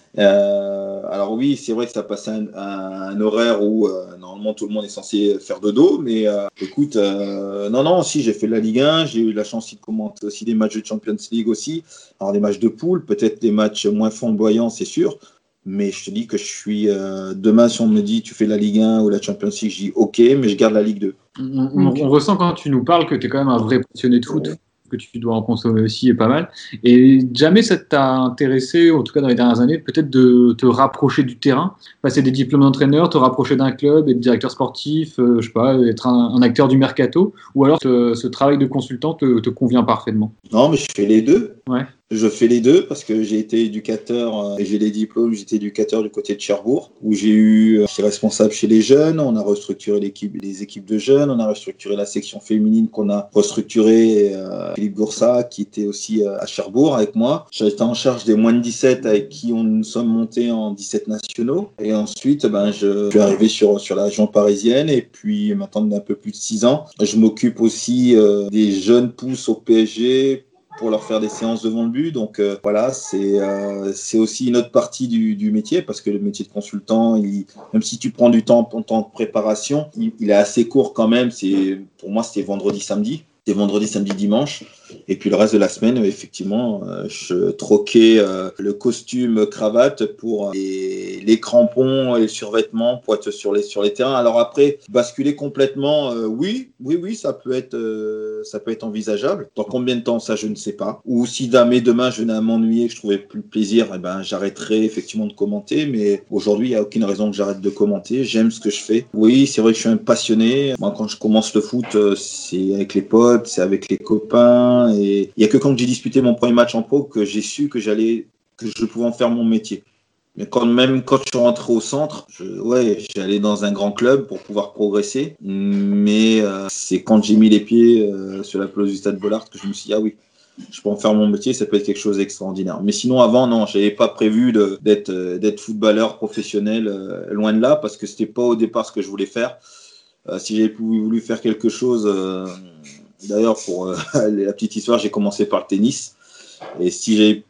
Euh, alors oui, c'est vrai que ça passe à un, à un horaire où euh, normalement tout le monde est censé faire dodo, mais euh, écoute, euh, non, non, si j'ai fait la Ligue un, j'ai eu la chance de commenter aussi des matchs de Champions League aussi, alors des matchs de poule, peut-être des matchs moins flamboyants, c'est sûr, mais je te dis que je suis, euh, demain si on me dit tu fais la Ligue un ou la Champions League, je dis ok, mais je garde la Ligue deux. On, on- on ressent quand tu nous parles que tu es quand même un vrai passionné de foot, que tu dois en consommer aussi et pas mal. Et jamais ça t'a intéressé, en tout cas dans les dernières années, peut-être de te rapprocher du terrain, passer des diplômes d'entraîneur, te rapprocher d'un club, être directeur sportif, euh, je sais pas, être un, un acteur du mercato, ou alors te- ce travail de consultant te, te convient parfaitement. Non, mais je fais les deux. Ouais. Je fais les deux parce que j'ai été éducateur euh, et j'ai les diplômes. J'étais éducateur du côté de Cherbourg où j'ai eu, euh, j'étais responsable chez les jeunes. On a restructuré l'équipe, les équipes de jeunes. On a restructuré la section féminine qu'on a restructuré. Euh, Philippe Goursat qui était aussi euh, à Cherbourg avec moi. J'étais en charge des moins de dix-sept avec qui on nous sommes montés en dix-sept nationaux. Et ensuite, ben, je suis arrivé sur, sur la région parisienne et puis maintenant d'un peu plus de six ans, je m'occupe aussi euh, des jeunes pousses au P S G pour leur faire des séances devant le but. Donc euh, voilà, c'est euh, c'est aussi une autre partie du, du métier parce que le métier de consultant, il, même si tu prends du temps pour temps de préparation, il, il est assez court quand même. C'est, pour moi, c'était vendredi, samedi. C'était vendredi, samedi, dimanche. Et puis le reste de la semaine, effectivement, euh, je troquais euh, le costume cravate pour les, les crampons et les survêtements pour être sur les, sur les terrains. Alors après, basculer complètement, euh, oui, oui, oui, ça peut être, euh, ça peut être envisageable. Dans combien de temps, ça, je ne sais pas. Ou si demain, demain je venais à m'ennuyer, je trouvais plus de plaisir, eh ben, j'arrêterais effectivement de commenter. Mais aujourd'hui, il n'y a aucune raison que j'arrête de commenter. J'aime ce que je fais. Oui, c'est vrai que je suis un passionné. Moi, quand je commence le foot, c'est avec les potes, c'est avec les copains. Et il n'y a que quand j'ai disputé mon premier match en pro que j'ai su que j'allais, que je pouvais en faire mon métier. Mais quand même, quand je suis rentré au centre, je, ouais, j'allais dans un grand club pour pouvoir progresser. Mais euh, c'est quand j'ai mis les pieds euh, sur la pelouse du Stade Bollaert que je me suis dit, ah oui, je peux en faire mon métier, ça peut être quelque chose d'extraordinaire. Mais sinon, avant, non, je n'avais pas prévu de, d'être, euh, d'être footballeur professionnel, euh, loin de là, parce que ce n'était pas au départ ce que je voulais faire. Euh, si j'avais voulu faire quelque chose... Euh, D'ailleurs, pour euh, la petite histoire, j'ai commencé par le tennis. Et si j'avais,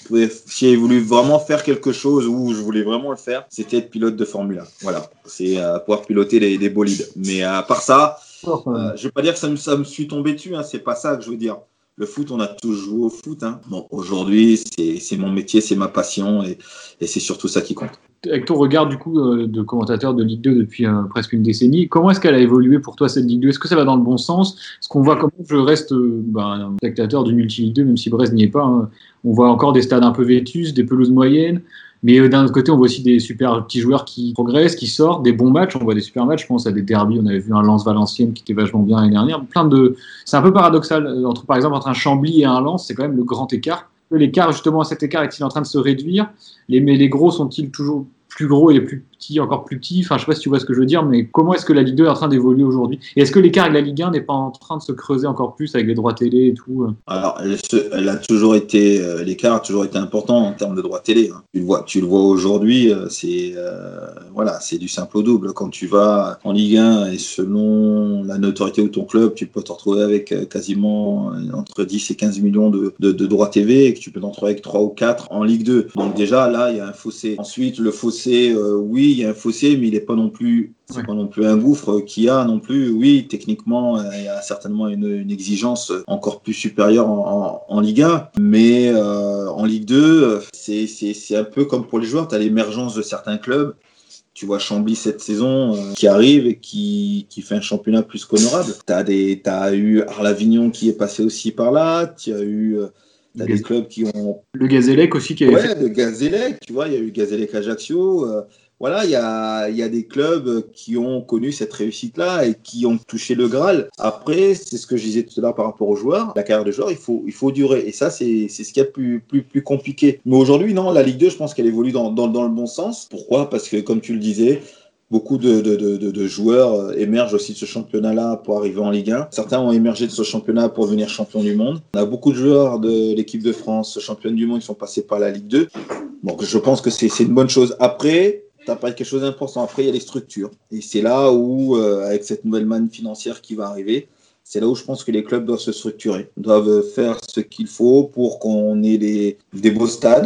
si j'avais voulu vraiment faire quelque chose où je voulais vraiment le faire, c'était être pilote de Formule un. Voilà, c'est euh, pouvoir piloter les, les bolides. Mais à part ça, euh, je ne veux pas dire que ça me, ça me suis tombé dessus, hein, c'est pas ça que je veux dire. Le foot, on a toujours joué au foot. Hein. Bon, aujourd'hui, c'est, c'est mon métier, c'est ma passion et, et c'est surtout ça qui compte. Avec ton regard du coup euh, de commentateur de Ligue deux depuis euh, presque une décennie, comment est-ce qu'elle a évolué pour toi cette Ligue deux? Est-ce que ça va dans le bon sens? Est-ce qu'on voit comment je reste euh, ben, un spectateur du multi-Ligue deux, même si Brest n'y est pas, hein. On voit encore des stades un peu vétus, des pelouses moyennes, mais euh, d'un autre côté on voit aussi des super petits joueurs qui progressent, qui sortent, des bons matchs, on voit des super matchs, je pense à des derbies, on avait vu un Lens-Valenciennes qui était vachement bien l'année dernière, plein de... C'est un peu paradoxal, entre, par exemple entre un Chambly et un Lens, c'est quand même le grand écart. L'écart, justement, cet écart est-il en train de se réduire? les, Mais les gros sont-ils toujours plus gros et les plus petits encore plus petits? Enfin, je ne sais pas si tu vois ce que je veux dire, mais comment est-ce que la Ligue deux est en train d'évoluer aujourd'hui? Et est-ce que l'écart avec la Ligue un n'est pas en train de se creuser encore plus avec les droits télé et tout? Alors, elle, se, elle a toujours été, euh, l'écart a toujours été important en termes de droits télé. Hein. Tu le vois, tu le vois aujourd'hui, euh, c'est euh, voilà, c'est du simple au double. Quand tu vas en Ligue un et selon la notoriété de ton club, tu peux te retrouver avec euh, quasiment euh, entre dix et quinze millions de, de, de droits T V et que tu peux t'en retrouver avec trois ou quatre en Ligue deux. Donc déjà, là, il y a un fossé. Ensuite, le fossé, euh, oui, il y a un fossé, mais il n'est pas non plus... C'est ouais. pas non plus un gouffre qu'il y a non plus. Oui, techniquement, il y a certainement une, une exigence encore plus supérieure en, en, en Ligue un. Mais euh, en Ligue deux, c'est, c'est, c'est un peu comme pour les joueurs. Tu as l'émergence de certains clubs. Tu vois Chambly cette saison euh, qui arrive et qui, qui fait un championnat plus qu'honorable. Tu as eu Arles-Avignon qui est passé aussi par là. Tu as eu... Euh, T'as des clubs qui ont... Le Gazélec aussi qui avait ouais, fait... le Gazélec, tu vois, il y a eu le Gazélec Ajaccio. Euh, voilà, il y a, y a des clubs qui ont connu cette réussite-là et qui ont touché le Graal. Après, c'est ce que je disais tout à l'heure par rapport aux joueurs. La carrière de joueur, il faut, il faut durer. Et ça, c'est, c'est ce qu'il y a de plus, plus, plus compliqué. Mais aujourd'hui, non, la Ligue deux, je pense qu'elle évolue dans, dans, dans le bon sens. Pourquoi? Parce que, comme tu le disais, beaucoup de, de, de, de joueurs émergent aussi de ce championnat-là pour arriver en Ligue un. Certains ont émergé de ce championnat pour devenir champion du monde. On a beaucoup de joueurs de l'équipe de France, championne du monde, qui sont passés par la Ligue deux. Donc je pense que c'est, c'est une bonne chose. Après, tu as parlé de quelque chose d'important. Après, il y a les structures. Et c'est là où, euh, avec cette nouvelle manne financière qui va arriver, c'est là où je pense que les clubs doivent se structurer, doivent faire ce qu'il faut pour qu'on ait les, des beaux stades,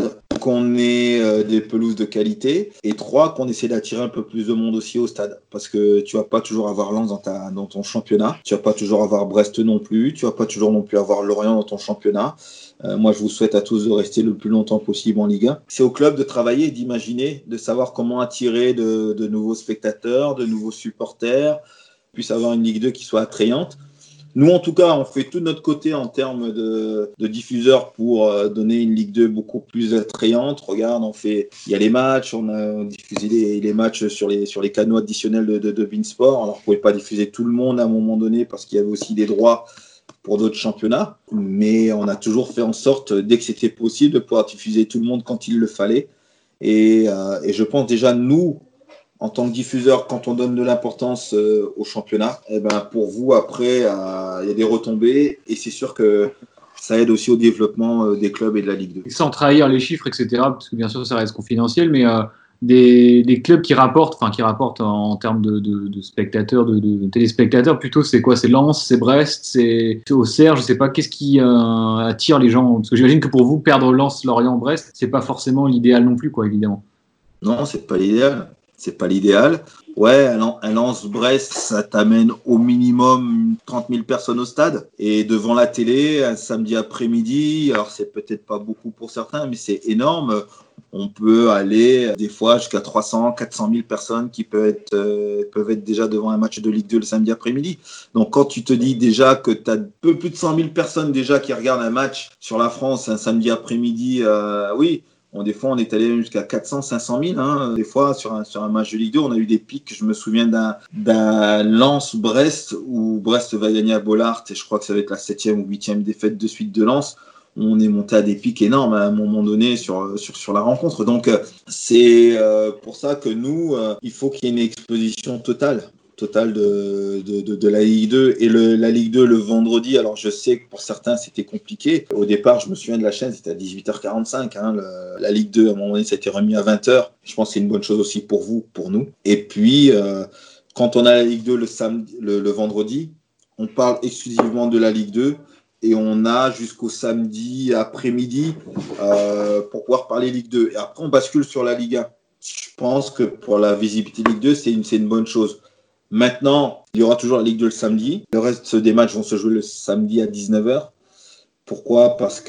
qu'on ait euh, des pelouses de qualité, et trois, qu'on essaie d'attirer un peu plus de monde aussi au stade, parce que tu vas pas toujours avoir Lens dans, ta, dans ton championnat, tu vas pas toujours avoir Brest non plus, tu vas pas toujours non plus avoir Lorient dans ton championnat. Euh, moi, je vous souhaite à tous de rester le plus longtemps possible en Ligue un. C'est au club de travailler, d'imaginer, de savoir comment attirer de, de nouveaux spectateurs, de nouveaux supporters, puisse avoir une Ligue deux qui soit attrayante. Nous, en tout cas, on fait tout de notre côté en termes de, de diffuseurs pour euh, donner une Ligue deux beaucoup plus attrayante. Regarde, on fait, il y a les matchs, on a diffusé les, les matchs sur les, sur les canaux additionnels de, de, de beIN Sport. Alors, on ne pouvait pas diffuser tout le monde à un moment donné parce qu'il y avait aussi des droits pour d'autres championnats. Mais on a toujours fait en sorte, dès que c'était possible, de pouvoir diffuser tout le monde quand il le fallait. Et, euh, et je pense déjà, nous, en tant que diffuseur, quand on donne de l'importance euh, au championnat, eh ben pour vous, après, il euh, y a des retombées et c'est sûr que ça aide aussi au développement euh, des clubs et de la Ligue deux. Sans trahir les chiffres, et cetera, parce que bien sûr, ça reste confidentiel, mais euh, des, des clubs qui rapportent, enfin qui rapportent en, en termes de, de, de spectateurs, de, de téléspectateurs, plutôt, c'est quoi? C'est Lens, c'est Brest, c'est Auxerre, je sais pas, qu'est-ce qui euh, attire les gens? Parce que j'imagine que pour vous, perdre Lens, Lorient, Brest, c'est pas forcément l'idéal non plus, quoi, évidemment. Non, c'est pas l'idéal. C'est pas l'idéal. Ouais, un Lens-Brest, ça t'amène au minimum trente mille personnes au stade. Et devant la télé, un samedi après-midi, alors c'est peut-être pas beaucoup pour certains, mais c'est énorme. On peut aller des fois jusqu'à trois cents, quatre cent mille personnes qui peuvent être, euh, peuvent être déjà devant un match de Ligue deux le samedi après-midi. Donc quand tu te dis déjà que tu as un peu plus de cent mille personnes déjà qui regardent un match sur la France un samedi après-midi, euh, oui. Bon, des fois, on est allé jusqu'à quatre cents, cinq cent mille. Hein. Des fois, sur un, sur un match de Ligue deux, on a eu des pics. Je me souviens d'un, d'un Lens-Brest où Brest va gagner à Bollaert et je crois que ça va être la septième ou huitième défaite de suite de Lens. On est monté à des pics énormes à un moment donné sur, sur, sur la rencontre. Donc, c'est euh, pour ça que nous, euh, il faut qu'il y ait une exposition totale. Total de, de, de, de la Ligue deux et le, la Ligue deux le vendredi. Alors je sais que pour certains c'était compliqué. Au départ, je me souviens de la chaîne, c'était à dix-huit heures quarante-cinq. Hein, le, la Ligue deux, à un moment donné, ça a été remis à vingt heures. Je pense que c'est une bonne chose aussi pour vous, pour nous. Et puis, euh, quand on a la Ligue deux le, samedi, le, le vendredi, on parle exclusivement de la Ligue deux et on a jusqu'au samedi après-midi euh, pour pouvoir parler Ligue deux. Et après, on bascule sur la Ligue un. Je pense que pour la visibilité Ligue deux, c'est une, c'est une bonne chose. Maintenant, il y aura toujours la Ligue deux le samedi. Le reste des matchs vont se jouer le samedi à dix-neuf heures. Pourquoi ? Parce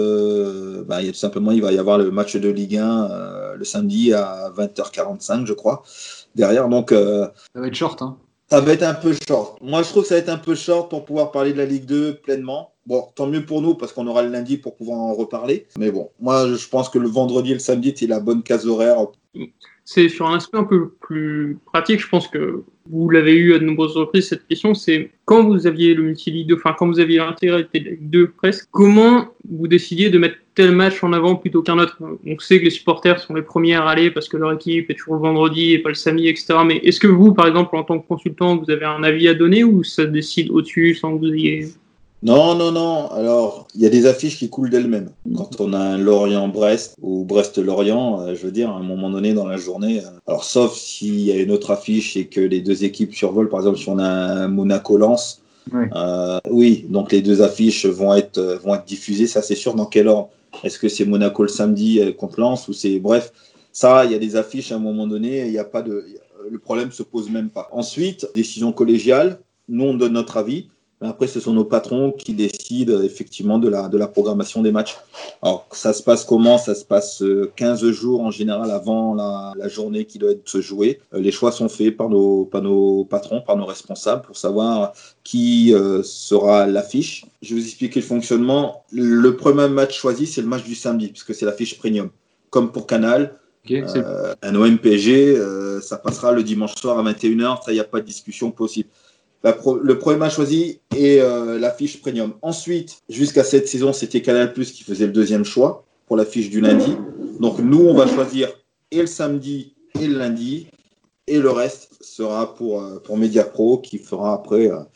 que bah, il y a tout simplement, il va y avoir le match de Ligue un euh, le samedi à vingt heures quarante-cinq, je crois, derrière. Donc, euh, ça va être short, hein. Ça va être un peu short. Moi, je trouve que ça va être un peu short pour pouvoir parler de la Ligue deux pleinement. Bon, tant mieux pour nous parce qu'on aura le lundi pour pouvoir en reparler. Mais bon, moi, je pense que le vendredi et le samedi, c'est la bonne case horaire. C'est sur un aspect un peu plus pratique, je pense que vous l'avez eu à de nombreuses reprises, cette question, c'est quand vous aviez le multi-Ligue deux, enfin quand vous aviez l'intégralité de la Ligue deux presque, comment vous décidiez de mettre tel match en avant plutôt qu'un autre? On sait que les supporters sont les premiers à râler parce que leur équipe est toujours le vendredi et pas le samedi, et cetera. Mais est-ce que vous, par exemple, en tant que consultant, vous avez un avis à donner ou ça décide au-dessus sans que vous ayez... Non, non, non. Alors, il y a des affiches qui coulent d'elles-mêmes. Quand on a un Lorient-Brest ou Brest-Lorient, euh, je veux dire, à un moment donné dans la journée, euh, alors sauf s'il y a une autre affiche et que les deux équipes survolent, par exemple, si on a un Monaco-Lens, oui. Euh, oui, donc les deux affiches vont être, vont être diffusées, ça c'est sûr. Dans quel ordre ? Est-ce que c'est Monaco le samedi contre Lens ou c'est... Bref, ça, il y a des affiches à un moment donné, il y a pas de... le problème ne se pose même pas. Ensuite, décision collégiale, nous on donne notre avis. Mais après, ce sont nos patrons qui décident effectivement de la, de la programmation des matchs. Alors, ça se passe comment ? Ça se passe quinze jours en général avant la, la journée qui doit être jouée. Les choix sont faits par nos, par nos patrons, par nos responsables pour savoir qui euh, sera l'affiche. Je vais vous expliquer le fonctionnement. Le premier match choisi, c'est le match du samedi, puisque c'est l'affiche premium. Comme pour Canal, okay, euh, un O M P S G, euh, ça passera le dimanche soir à vingt et une heures. Ça, il n'y a pas de discussion possible. La pro, le premier match choisi est euh, l'affiche premium. Ensuite, jusqu'à cette saison, c'était Canal plus qui faisait le deuxième choix pour l'affiche du lundi. Donc, nous, on va choisir et le samedi et le lundi. Et le reste sera pour, euh, pour Mediapro qui fera après euh,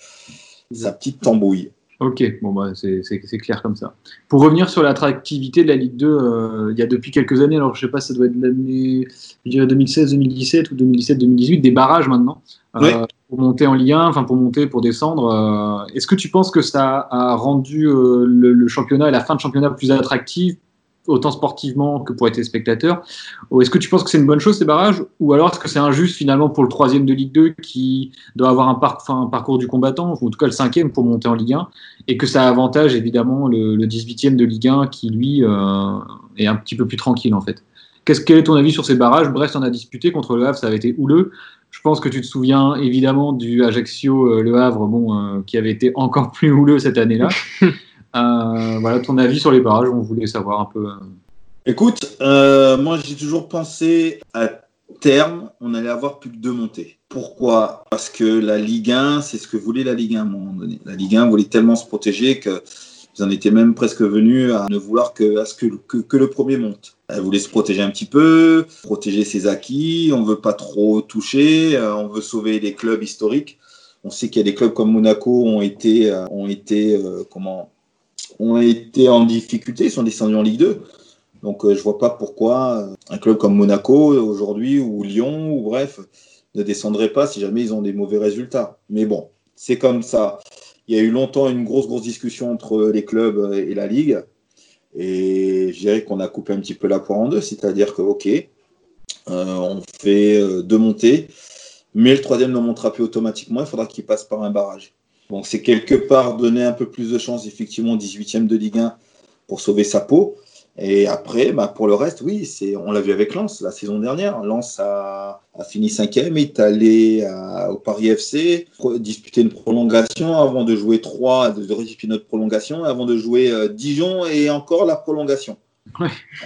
sa petite tambouille. Ok, bon bah c'est, c'est, c'est clair comme ça. Pour revenir sur l'attractivité de la Ligue deux, euh, il y a depuis quelques années, alors je sais pas, ça doit être l'année, je dirais deux mille seize deux mille dix-sept ou deux mille dix-sept deux mille dix-huit, des barrages maintenant, euh, oui. Pour monter en Ligue un, enfin pour monter, pour descendre. Euh, est-ce que tu penses que ça a rendu euh, le, le championnat et la fin de championnat plus attractive autant sportivement que pour être spectateur. Est-ce que tu penses que c'est une bonne chose ces barrages, ou alors est-ce que c'est injuste finalement pour le troisième de Ligue deux qui doit avoir un, par- enfin, un parcours du combattant, ou en tout cas le cinquième pour monter en Ligue un, et que ça avantage évidemment le, le dix-huitième de Ligue un qui lui euh, est un petit peu plus tranquille en fait. Qu'est-ce, quel est ton avis sur ces barrages? Brest en a disputé contre le Havre, ça avait été houleux. Je pense que tu te souviens évidemment du Ajaccio-Le Havre, bon, euh, qui avait été encore plus houleux cette année-là. Euh, voilà, ton avis sur les barrages, on voulait savoir un peu. euh. Écoute, euh, moi j'ai toujours pensé à terme, on allait avoir plus que deux montées. Pourquoi? Parce que la Ligue un, c'est ce que voulait la Ligue un à un moment donné. La Ligue un voulait tellement se protéger que ils en étaient même presque venus à ne vouloir que, à ce que, que, que le premier monte. Elle voulait se protéger un petit peu, protéger ses acquis, on ne veut pas trop toucher, euh, on veut sauver les clubs historiques. On sait qu'il y a des clubs comme Monaco ont été, euh, ont été, euh, comment, ont été en difficulté, ils sont descendus en Ligue deux. Donc euh, je ne vois pas pourquoi euh, un club comme Monaco aujourd'hui, ou Lyon, ou bref, ne descendrait pas si jamais ils ont des mauvais résultats. Mais bon, c'est comme ça. Il y a eu longtemps une grosse, grosse discussion entre les clubs et la Ligue. Et je dirais qu'on a coupé un petit peu la poire en deux. C'est-à-dire que, OK, euh, on fait euh, deux montées, mais le troisième ne montera plus automatiquement. Il faudra qu'il passe par un barrage. Donc c'est quelque part donner un peu plus de chance, effectivement, au dix-huitième de Ligue un pour sauver sa peau. Et après, bah, pour le reste, oui, c'est, on l'a vu avec Lens la saison dernière. Lens a, a fini cinquième, il est allé à, au Paris F C disputer une prolongation avant de jouer trois, de, de disputer notre prolongation, avant de jouer euh, Dijon et encore la prolongation. Ouais.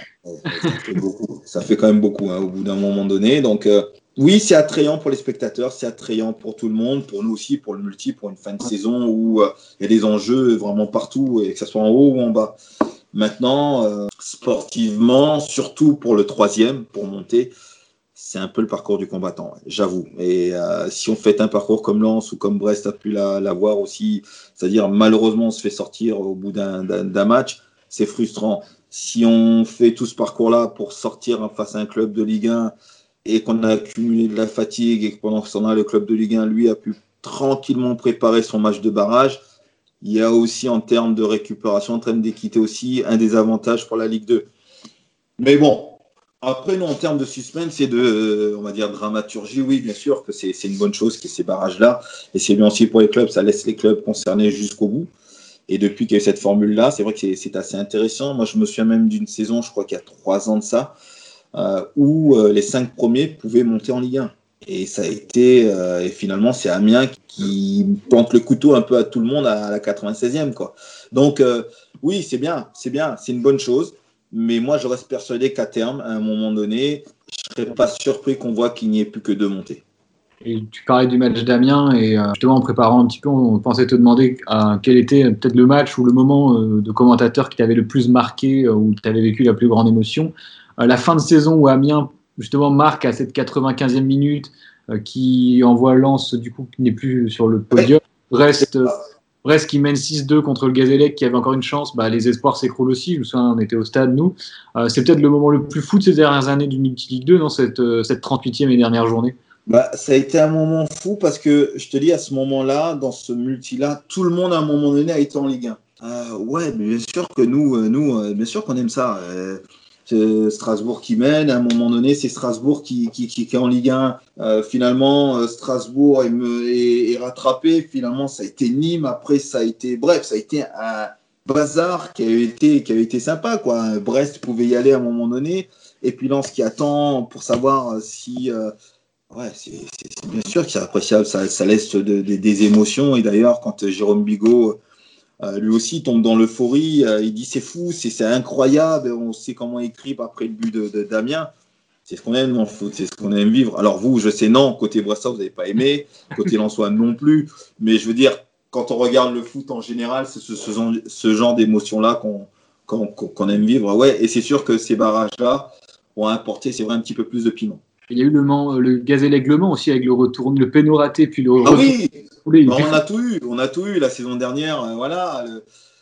Ça fait beaucoup. Ça fait quand même beaucoup hein, au bout d'un moment donné. Donc euh, oui, c'est attrayant pour les spectateurs, c'est attrayant pour tout le monde, pour nous aussi, pour le multi, pour une fin de saison où euh, il y a des enjeux vraiment partout, et que ce soit en haut ou en bas. Maintenant, euh, sportivement, surtout pour le troisième, pour monter, c'est un peu le parcours du combattant, ouais, j'avoue. Et euh, si on fait un parcours comme Lens ou comme Brest a pu la, la voir aussi, c'est-à-dire malheureusement on se fait sortir au bout d'un, d'un, d'un match, c'est frustrant. Si on fait tout ce parcours-là pour sortir face à un club de Ligue un et qu'on a accumulé de la fatigue et que pendant ce temps-là, le club de Ligue un, lui, a pu tranquillement préparer son match de barrage, il y a aussi en termes de récupération, en termes d'équité aussi, un des avantages pour la Ligue deux. Mais bon, après, nous, en termes de suspense et de, euh, on va dire, dramaturgie, oui, bien sûr que c'est, c'est une bonne chose qu'il y ait ces barrages-là. Et c'est bien aussi pour les clubs, ça laisse les clubs concernés jusqu'au bout. Et depuis qu'il y a eu cette formule-là, c'est vrai que c'est, c'est assez intéressant. Moi, je me souviens même d'une saison, je crois qu'il y a trois ans de ça, euh, où euh, les cinq premiers pouvaient monter en Ligue un. Et ça a été, euh, et finalement, c'est Amiens qui tente le couteau un peu à tout le monde à la quatre-vingt-seizième, quoi. Donc, euh, oui, c'est bien, c'est bien, c'est une bonne chose. Mais moi, je reste persuadé qu'à terme, à un moment donné, je ne serais pas surpris qu'on voit qu'il n'y ait plus que deux montées. Et tu parlais du match d'Amiens, et euh, justement en préparant un petit peu, on pensait te demander euh, quel était euh, peut-être le match ou le moment euh, de commentateur qui t'avait le plus marqué, euh, où tu avais vécu la plus grande émotion. Euh, la fin de saison où Amiens justement marque à cette quatre-vingt-quinzième minute, euh, qui envoie Lens du coup qui n'est plus sur le podium. Brest, euh, Brest qui mène six deux contre le Gazélec, qui avait encore une chance, bah, les espoirs s'écroulent aussi. Je me souviens, on était au stade, nous. Euh, c'est peut-être le moment le plus fou de ces dernières années du Multi-Ligue deux, non, cette, euh, cette trente-huitième et dernière journée. Bah, ça a été un moment fou parce que je te dis, à ce moment-là, dans ce multi-là, tout le monde à un moment donné a été en Ligue un. Euh, ouais, mais bien sûr que nous, euh, nous euh, bien sûr qu'on aime ça. Euh, c'est Strasbourg qui mène, à un moment donné, c'est Strasbourg qui, qui, qui, qui est en Ligue un. Euh, finalement, euh, Strasbourg est, est, est rattrapé. Finalement, ça a été Nîmes. Après, ça a été. Bref, ça a été un bazar qui a été, qui a été sympa, quoi. Brest pouvait y aller à un moment donné. Et puis Lens qui attend pour savoir si. Euh, Ouais, c'est, c'est, c'est bien sûr que c'est appréciable, ça, ça laisse de, de, des émotions. Et d'ailleurs, quand Jérôme Bigot, euh, lui aussi, tombe dans l'euphorie, euh, il dit c'est fou, c'est, c'est incroyable, on sait comment écrire après le but de, de Damien. C'est ce qu'on aime en foot, c'est ce qu'on aime vivre. Alors vous, je sais, non, côté Brestois, vous n'avez pas aimé, côté Lensois non plus. Mais je veux dire, quand on regarde le foot en général, c'est ce, ce, genre, ce genre d'émotions-là qu'on, qu'on, qu'on aime vivre. Ouais, et c'est sûr que ces barrages-là ont apporté, c'est vrai, un petit peu plus de piment. Il y a eu le, Mans, le Gazélec Le Mans aussi avec le retour, le péno raté, puis le ah retour. Oui, roulé, bah on a tout eu, on a tout eu la saison dernière. Euh, voilà, le,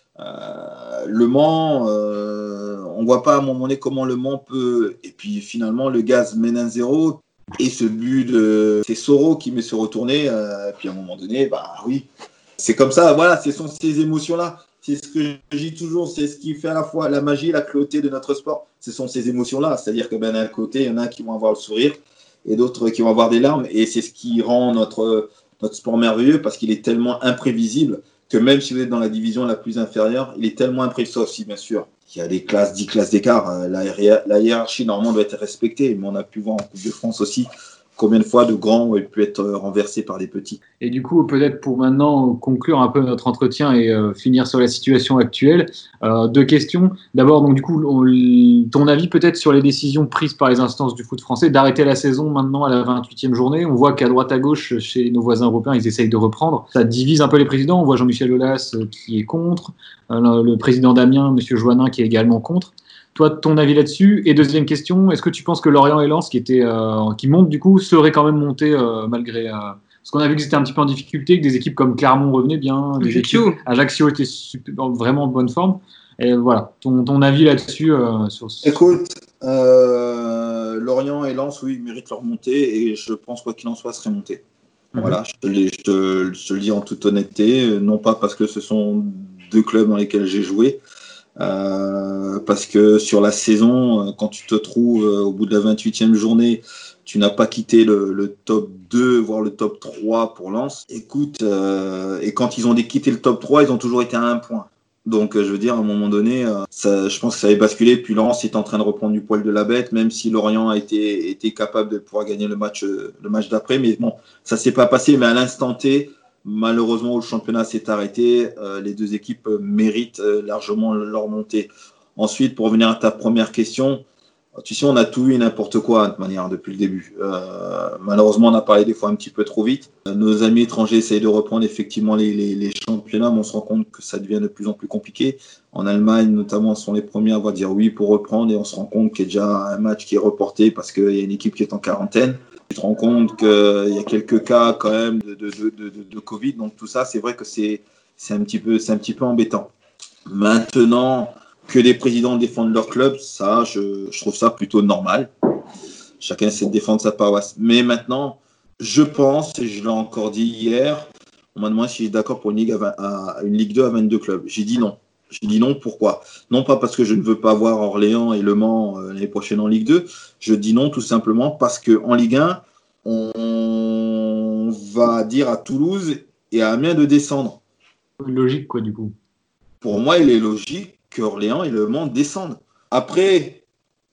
euh, le Mans, euh, on voit pas à un moment donné comment le Mans peut. Et puis finalement, le Gaz mène un zéro et ce but de, c'est Soro qui met se retourner. Euh, puis à un moment donné, bah oui, c'est comme ça. Voilà, ce sont ces émotions-là. c'est ce que je dis toujours, c'est ce qui fait à la fois la magie et la cruauté de notre sport. Ce sont ces émotions-là. C'est-à-dire que ben, d'un côté, il y en a qui vont avoir le sourire et d'autres qui vont avoir des larmes. Et c'est ce qui rend notre, notre sport merveilleux parce qu'il est tellement imprévisible que même si vous êtes dans la division la plus inférieure, il est tellement imprévisible. Sauf si, bien sûr, il y a des classes, dix classes d'écart. La, la hiérarchie, normalement, doit être respectée. Mais on a pu voir en Coupe de France aussi combien de fois de grands ont pu être renversés par des petits. Et du coup, peut-être pour maintenant conclure un peu notre entretien et euh, finir sur la situation actuelle, euh, deux questions. D'abord, donc du coup, on, ton avis peut-être sur les décisions prises par les instances du foot français d'arrêter la saison maintenant à la vingt-huitième journée. On voit qu'à droite à gauche, chez nos voisins européens, ils essayent de reprendre. Ça divise un peu les présidents. On voit Jean-Michel Aulas euh, qui est contre, euh, le président d'Amiens, M. Joannin, qui est également contre. Toi, ton avis là-dessus. Et deuxième question, est-ce que tu penses que Lorient et Lens, qui, étaient, euh, qui montent du coup, seraient quand même montés euh, malgré... Euh, parce qu'on a vu que c'était un petit peu en difficulté, que des équipes comme Clermont revenaient bien, des Ajaccio. équipes Ajaccio étaient super, vraiment en bonne forme. Et voilà, ton, ton avis là-dessus euh, sur... Écoute, euh, Lorient et Lens, oui, méritent leur montée et je pense quoi qu'il en soit, seraient montés. Mm-hmm. Voilà, je te, je, te, je te le dis en toute honnêteté, non pas parce que ce sont deux clubs dans lesquels j'ai joué, Euh, parce que sur la saison, quand tu te trouves euh, au bout de la vingt-huitième journée, tu n'as pas quitté le, le top deux, voire le top trois pour Lens. Écoute, euh, et quand ils ont quitté le top trois, ils ont toujours été à un point. Donc, euh, je veux dire, à un moment donné, euh, ça, je pense que ça avait basculé. Puis Lens est en train de reprendre du poil de la bête, même si Lorient a été, été capable de pouvoir gagner le match, euh, le match d'après. Mais bon, ça s'est pas passé. Mais à l'instant T, malheureusement, où le championnat s'est arrêté, euh, les deux équipes méritent euh, largement leur montée. Ensuite, pour revenir à ta première question, tu sais, on a tout eu et n'importe quoi de manière depuis le début. Euh, malheureusement, on a parlé des fois un petit peu trop vite. Euh, nos amis étrangers essayent de reprendre effectivement les, les, les championnats, mais on se rend compte que ça devient de plus en plus compliqué. En Allemagne, notamment, sont les premiers à avoir dire oui pour reprendre, et on se rend compte qu'il y a déjà un match qui est reporté parce qu'il y a une équipe qui est en quarantaine. Tu te rends compte qu'il y a quelques cas quand même de, de, de, de, de Covid. Donc tout ça, c'est vrai que c'est, c'est, un petit peu, c'est un petit peu embêtant. Maintenant, que les présidents défendent leur club, ça, je, je trouve ça plutôt normal. Chacun essaie de défendre sa paroisse. Mais maintenant, je pense, et je l'ai encore dit hier, on m'a demandé si j'étais d'accord pour une Ligue, à vingt, à, une Ligue deux à vingt-deux clubs. J'ai dit non. J'ai dit non, pourquoi ? Non pas parce que je ne veux pas voir Orléans et Le Mans euh, l'année prochaine en Ligue deux. Je dis non tout simplement parce qu'en Ligue un, on va dire à Toulouse et à Amiens de descendre. Logique, quoi, du coup. Pour moi, il est logique qu'Orléans et Le Mans descendent. Après,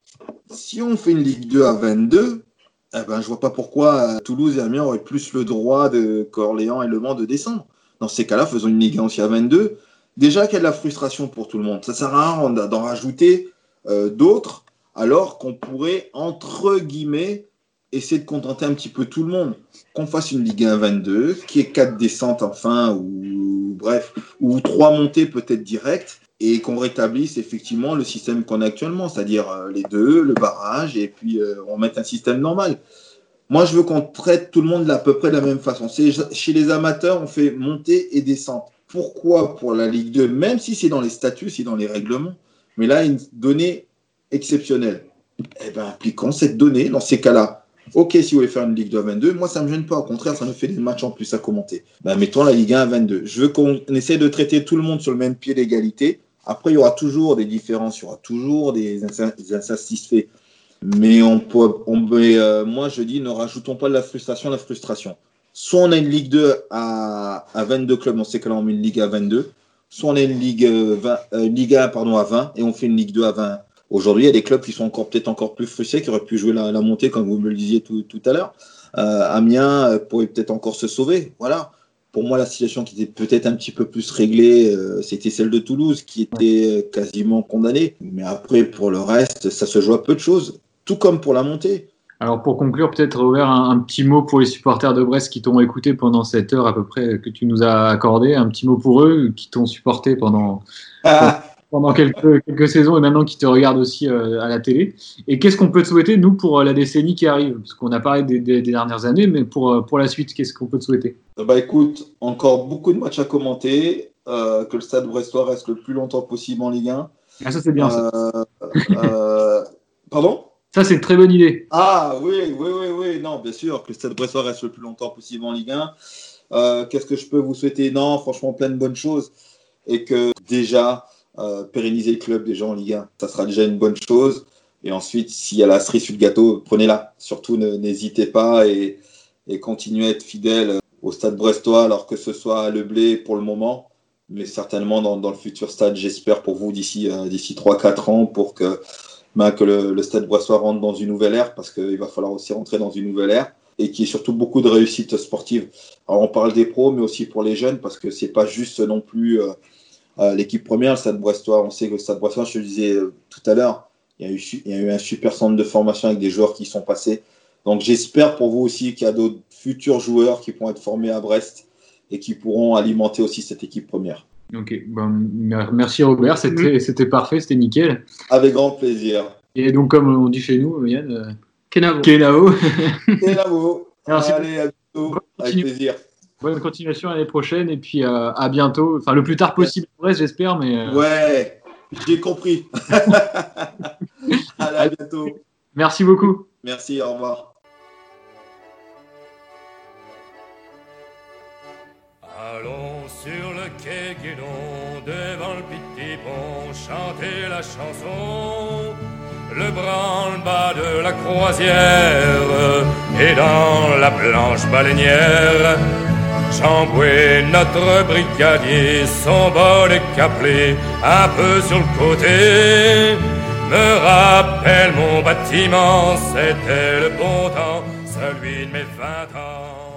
si on fait une Ligue deux à vingt-deux, eh ben, je ne vois pas pourquoi Toulouse et Amiens auraient plus le droit de, qu'Orléans et Le Mans de descendre. Dans ces cas-là, faisons une Ligue un aussi à vingt-deux. Déjà qu'il y a de la frustration pour tout le monde. Ça ne sert à rien d'en rajouter euh, d'autres, alors qu'on pourrait, entre guillemets, essayer de contenter un petit peu tout le monde. Qu'on fasse une Ligue un à vingt-deux, qui ait quatre descentes enfin, ou bref, ou trois montées peut-être directes, et qu'on rétablisse effectivement le système qu'on a actuellement, c'est-à-dire euh, les deux, le barrage, et puis euh, on mette un système normal. Moi, je veux qu'on traite tout le monde à peu près de la même façon. C'est, chez les amateurs, on fait montée et descente. Pourquoi pour la Ligue deux, même si c'est dans les statuts, c'est dans les règlements, mais là, une donnée exceptionnelle. Eh bien, appliquons cette donnée dans ces cas-là. Ok, si vous voulez faire une Ligue deux à vingt-deux, moi, ça ne me gêne pas. Au contraire, ça me fait des matchs en plus à commenter. Ben, mettons la Ligue un à vingt-deux. Je veux qu'on essaie de traiter tout le monde sur le même pied d'égalité. Après, il y aura toujours des différences, il y aura toujours des insatisfaits. Mais on peut, on peut, euh, moi, je dis, ne rajoutons pas de la frustration à la frustration. Soit on a une Ligue deux à, à vingt-deux clubs, dans ces cas-là, on met une Ligue à vingt-deux. Soit on a une Ligue, vingt, euh, Ligue un pardon, à vingt et on fait une Ligue deux à vingt. Aujourd'hui, il y a des clubs qui sont encore, peut-être encore plus frustrés, qui auraient pu jouer la, la montée, comme vous me le disiez tout, tout à l'heure. Euh, Amiens pourrait peut-être encore se sauver. Voilà. Pour moi, la situation qui était peut-être un petit peu plus réglée, euh, c'était celle de Toulouse, qui était quasiment condamnée. Mais après, pour le reste, ça se joue à peu de choses, tout comme pour la montée. Alors pour conclure, peut-être Robert, un, un petit mot pour les supporters de Brest qui t'ont écouté pendant cette heure à peu près que tu nous as accordé, un petit mot pour eux qui t'ont supporté pendant, ah. pendant quelques, quelques saisons et maintenant qui te regardent aussi euh, à la télé. Et qu'est-ce qu'on peut te souhaiter, nous, pour la décennie qui arrive ? Parce qu'on a parlé des, des, des dernières années, mais pour, pour la suite, qu'est-ce qu'on peut te souhaiter ? Bah écoute, encore beaucoup de matchs à commenter, euh, que le Stade brestois reste le plus longtemps possible en Ligue un. Ah ça c'est bien euh, ça. Euh, pardon ? Ça, c'est une très bonne idée. Ah oui, oui, oui, oui. Non, bien sûr, que le Stade brestois reste le plus longtemps possible en Ligue un. Euh, qu'est-ce que je peux vous souhaiter ? Non, franchement, plein de bonnes choses. Et que déjà euh, pérenniser le club déjà en Ligue un. Ça sera déjà une bonne chose. Et ensuite, s'il y a la cerise sur le gâteau, prenez-la. Surtout, ne, n'hésitez pas et, et continuez à être fidèle au Stade Brestois, alors que ce soit à Le Blé pour le moment, mais certainement dans, dans le futur stade, j'espère pour vous d'ici, euh, d'ici trois quatre ans, pour que, ben, que le, le Stade Brestois rentre dans une nouvelle ère, parce qu'il va falloir aussi rentrer dans une nouvelle ère, et qu'il y ait surtout beaucoup de réussite sportive. Alors on parle des pros, mais aussi pour les jeunes, parce que c'est pas juste non plus euh, euh, l'équipe première, le Stade Brestois. On sait que le Stade Brestois, je te le disais euh, tout à l'heure, il y a eu, il y a eu un super centre de formation avec des joueurs qui sont passés. Donc j'espère pour vous aussi qu'il y a d'autres futurs joueurs qui pourront être formés à Brest et qui pourront alimenter aussi cette équipe première. Ok, bon, merci Robert, c'était, mmh. c'était parfait, c'était nickel. Avec grand plaisir. Et donc comme on dit chez nous, Yann, euh, Kenavo. Kenavo. Kenavo. Merci. Allez, à bientôt, avec plaisir. Bonne continuation l'année prochaine et puis euh, à bientôt, enfin le plus tard possible pour Brest, j'espère. Mais euh... Ouais, j'ai compris. Allez, à bientôt. Merci beaucoup. Merci, au revoir. Allons sur le quai Guédon, devant le petit pont, chanter la chanson. Le branle-bas de la croisière et dans la planche baleinière. Jean-Boué, notre brigadier, son bonnet caplé, un peu sur le côté, me rappelle mon bâtiment, c'était le bon temps, celui de mes vingt ans.